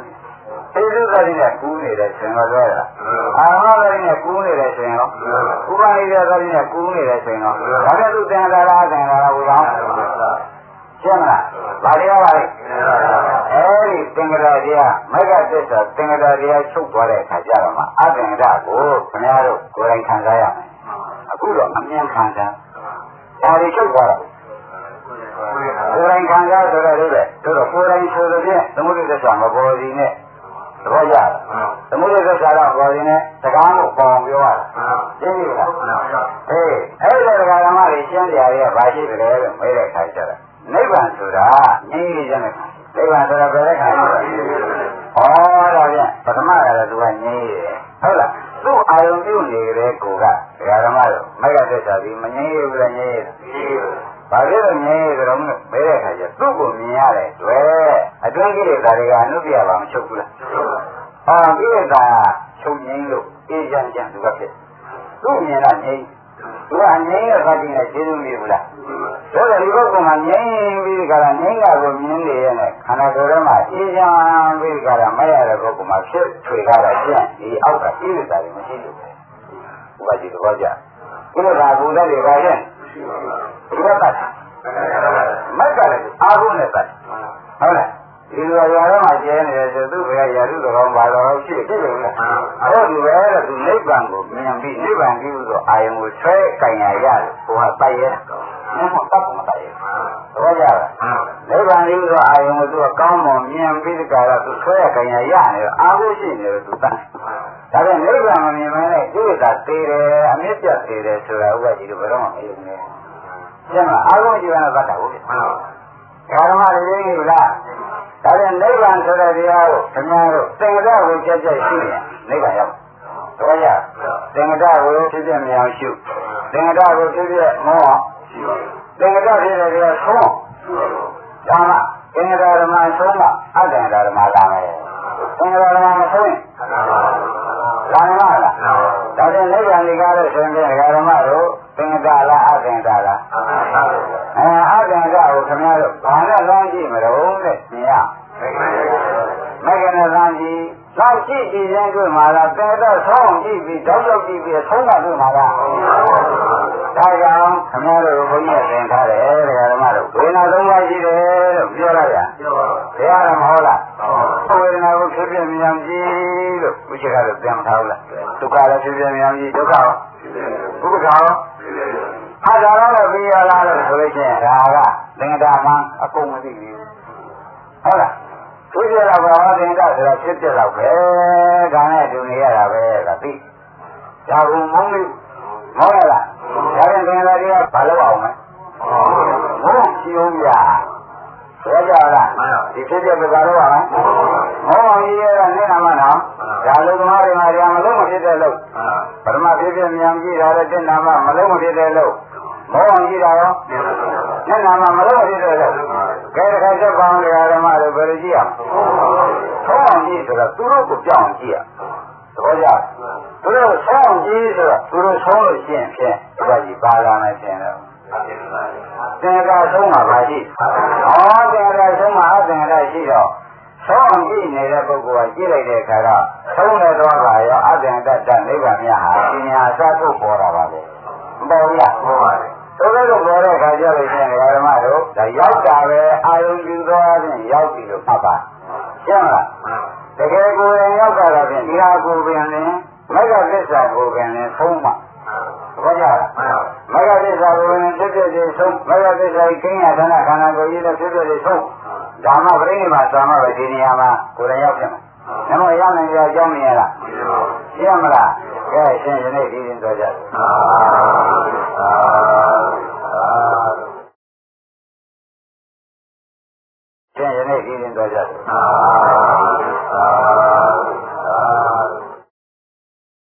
သေစုသတိနဲ့ကူးနေတဲ့ရှင်ရောပြောရတာအာမသတိနဲ့ကူးနေတဲ့ရှင်ရောဥပနိဒေသတိနဲ့ကူးနေတဲ့ရှင်ရောဒါနဲ့သူသင်္ကာရသင်္ကာရဘုရားရှင်းမလားဗာတရားပါလေအဲဒီသင်္ကာရတရားမိဂသစ္စာသင်္ကာရတရားချုပ်သွားတဲ့အခါကျတော့မှအသင်္ကာရကိုခင်ဗျားတို့ကိုယ်တိုင်ခံစားရမယ်အခုတော့အမြင်ခံစားဒါတွေချုပ်သွားတော့ကိုယ်တိုင်ခံစားဆိုတော့လေတို့တော့ကိုယ်တိုင်ဆိုလို့ဖြင့်သမုဒိသစ္စာမပေါ်စီနဲ့သဘောကျလားသမုဒိသစ္စာတော့ပေါ်စီနဲ့စကားကိုပေါအောင်ပြောရတာရှင်းပြီလားအေးအဲ့ဒီတရားဓမ္မတွေရှင်းကြရတဲ့ဘာရှိတယ်လဲလို့မေးတဲ့အခါကျတော့နိဗ္ဗာန်ဆိုတာငြိမ်းရခြင်းနဲ့နိဗ္ဗာန်ဆိုတာဘယ်တဲ့ခါလဲဩဒါဖြင့်ပထမကတော့သူကငြိမ်းရတယ်ဟုတ်လားသူ့အာယုံပြုနေကြတဲ့ကိုကတရားဓမ္မတို့မိဂ္ဂသစ္စာပြီးမငြိမ်းရဘူးလားငြိမ်းရဘာဖြစ်လို့ငြိမ်းရကြတော့မေးတဲ့အခါကျသူ့ကိုမြင်ရတဲ့တွေ့အတွင်းကိလေသာတွေကအနုပြပါမချုပ်ဘူးလားအာကိလေသာချုပ်ငြိမ်းလို့အေးချမ်းချမ်းသူကဖြစ်သူ့မြင်တာငြိမ်းသူကငြိမ်းရတဲ့အခါကျရင်ကျေးဇူးမြည်ဘူးလားဒါဆိုဒီဘက်ကမှငြိမ်းပြီးကြတာငြိမ်းတာကိုမြင်နေရတဲ့ခန္ဓာကိုယ်ထဲမှာအေးချမ်းပြီးကြတာမရတဲ့ဘက်ကမှဖြစ်ထွေကြတာကျင့်ဒီအောက်ကကိလေသာတွေမရှိလို့ဘုရားကြီးတော့ကြကိလေသာဘုရားတွေပါရဲ့ဒီဘက်ကမက်ကလည်းအာဟုနဲ့ပတ်ဟုတ်လားဒီလိုရွာထဲမှာကျဲနေတယ်ဆိုသူ့ဘယ်ရာထုတော်ဘာတော်ဖြစ်ဖြစ်လို့လဲအဲ့တော့ဒီပဲတဲ့သူနိဗ္ဗာန်ကိုမြင်ပြီးနိဗ္ဗာန်ပြီးဆိုအာယုံကိုဆွဲကင်ရရတယ်ဟိုကတိုက်ရဲမဟုတ်တော့မတိုက်ရဲတော့ရတာနိဗ္ဗာန်ပြီးဆိုအာယုံကိုသူကကောင်းမွန်မြင်ပြီးကြတာသူဆွဲကင်ရရနေတော့အာဟုရှိနေတယ်သူတတ်ဒါပေမဲ့နိဗ္ဗာန်မမြင်မဲနဲ့ဒီကသေးတယ်အမြင့်ပြတ်သေးတယ်ဆိုတာဥပဒေတို့ဘယ်တော့မှမယုံနဲ့ကျန်အာဟုရှိရတာတတ်တာဟုတ်ကဲ့ဓမ္မတွေသိပြီလားဒါပြန်နိဗ္ဗာန်ဆိုတဲ့တရားကိုခင်ဗျားတို့သင်္ကတကိုကြက်ကြက်ရှိရင်နိဗ္ဗာန်ရောက်တော့ရသင်္ကတကိုဖြစ်ဖြစ်မအောင်ရှုသင်္ကတကိုဖြစ်ဖြစ်မောအောင်သင်္ကတဖြစ်တဲ့တရားဆုံးဒါမှသင်္ကတဓမ္မဆုံးမှအတ္တဓမ္မလာမယ်သင်္ကတဓမ္မမဆုံးရင်လာမလားဒါပြန်နိဗ္ဗာန်ကြီးကားလို့ဆိုရင်ဓမ္မတို့သင်္ကတလားအတ္တလားအဲအတ္တကိုခင်ဗျားတို့ဘာနဲ့လမ်းကြည့်မလို့တဲ့မြင်ရမကနဲ့လမ်းကြည့်လောက်ကြည့်ကြည့်ရင်တွေ့မှာလားတဲတော့ဆောင်းကြည့်ပြီးတောက်တောက်ကြည့်ပြီးဆုံးတာတွေ့မှာလားဒါကြောင့်ခင်ဗျားတို့ဘုန်းကြီးသင်ထားတယ်ဓမ္မတို့ဝေဒနာသုံးပါးရှိတယ်လို့ပြောလိုက်တာပြောပါဘုရားကမဟုတ်လားဝေဒနာကိုဖြစ်ဖြစ်မြန်ကြည့်လို့ဘုရားကတော့ပြန်ထားဘူးလားဒုက္ခလည်းဖြစ်ဖြစ်မြန်ကြည့်ဒုက္ခရောဘုက္ခရောအဲ့ဒါတော့ပြီးရလားလို့ဆိုလို့ချင်းဒါကသင်္ကတာမှအကုန်မသိဘူးဟုတ်လားသူပြတော့ဘာသင်္ကတာဆိုတာဖြစ်ပြတော့ပဲဒါနဲ့တူနေရတာပဲကသိဒါကမုန်းလို့မဟုတ်လားဒါပြန်သင်္ကတာတွေကဘာလို့အောင်မလဲဘုန်းရှိအောင်ပြဆိုကြလားဒီဖြစ်ပြဘာလို့အောင်မဟုတ်အောင်ကြီးရတာနေနာမနော်ဒါလူသမားတွေမှာတရားမလုံးမဖြစ်တဲ့လို့ပထမဖြစ်ပြမြန်ကြည့်တာလည်းတင်နာမမလုံးမဖြစ်တဲ့လို့မောအောင်ကြည့်တာရောမျက်နှာမှာမလို့ဖြစ်တယ်လို့ကဲတခါချက်ပေါင်းတရားဓမ္မတွေဘယ်လိုကြည့်ရမလဲဆောင်းအောင်ကြည့်ဆိုတော့သူတို့ကိုကြောက်အောင်ကြည့်ရသဘောကျသူတို့ဆောင်းအောင်ကြည့်ဆိုတော့သူတို့ဆောင်းလို့ရှိရင်ဖြင့်ဒီကကြီးပါလာမယ်ရှင်တော့သင်္ကာဆုံးမှာပါရှိဩသင်္ကာဆုံးမှာအသင်္ကာရှိတော့ဆောင်းအောင်ကြည့်နေတဲ့ပုဂ္ဂိုလ်ကကြည့်လိုက်တဲ့အခါကဆုံးတဲ့တော့ကရောအသင်္ကာတတ်နိဗ္ဗာန်မြတ်ဟာပညာအစထုတ်ပေါ်တာပါလေမပေါ်ဘူးလားပေါ်ပါလေတို့လည်းပေါ်တဲ့အခါကျလို့ရှိရင်ဓမ္မတို့ဒါရောက်တာပဲအာယုံယူသွားခြင်းရောက်ပြီလို့မှတ်ပါရှင်းလားတကယ်ကိုယ်ရင်ရောက်တာဖြင့်ဒီဟာကိုယ်ပင်လည်းမဂ္ဂသစ္စာကိုယ်ပင်လည်းဆုံးမှသဘောကျလားမဂ္ဂသစ္စာကိုယ်ပင်ဖြစ်ဖြစ်ချင်းဆုံးမဂ္ဂသစ္စာကိုကိညာဌာနခန္ဓာကိုယ်ကြီးလည်းဖြစ်ဖြစ်ချင်းဆုံးဓမ္မပရိနိဗ္ဗာန်သာမပဲဒီနေရာမှာကိုယ်ရင်ရောက်ဖြစ်မှာနမောရောက်နိုင်ကြအကြောင်းမရလားရှင်းမလား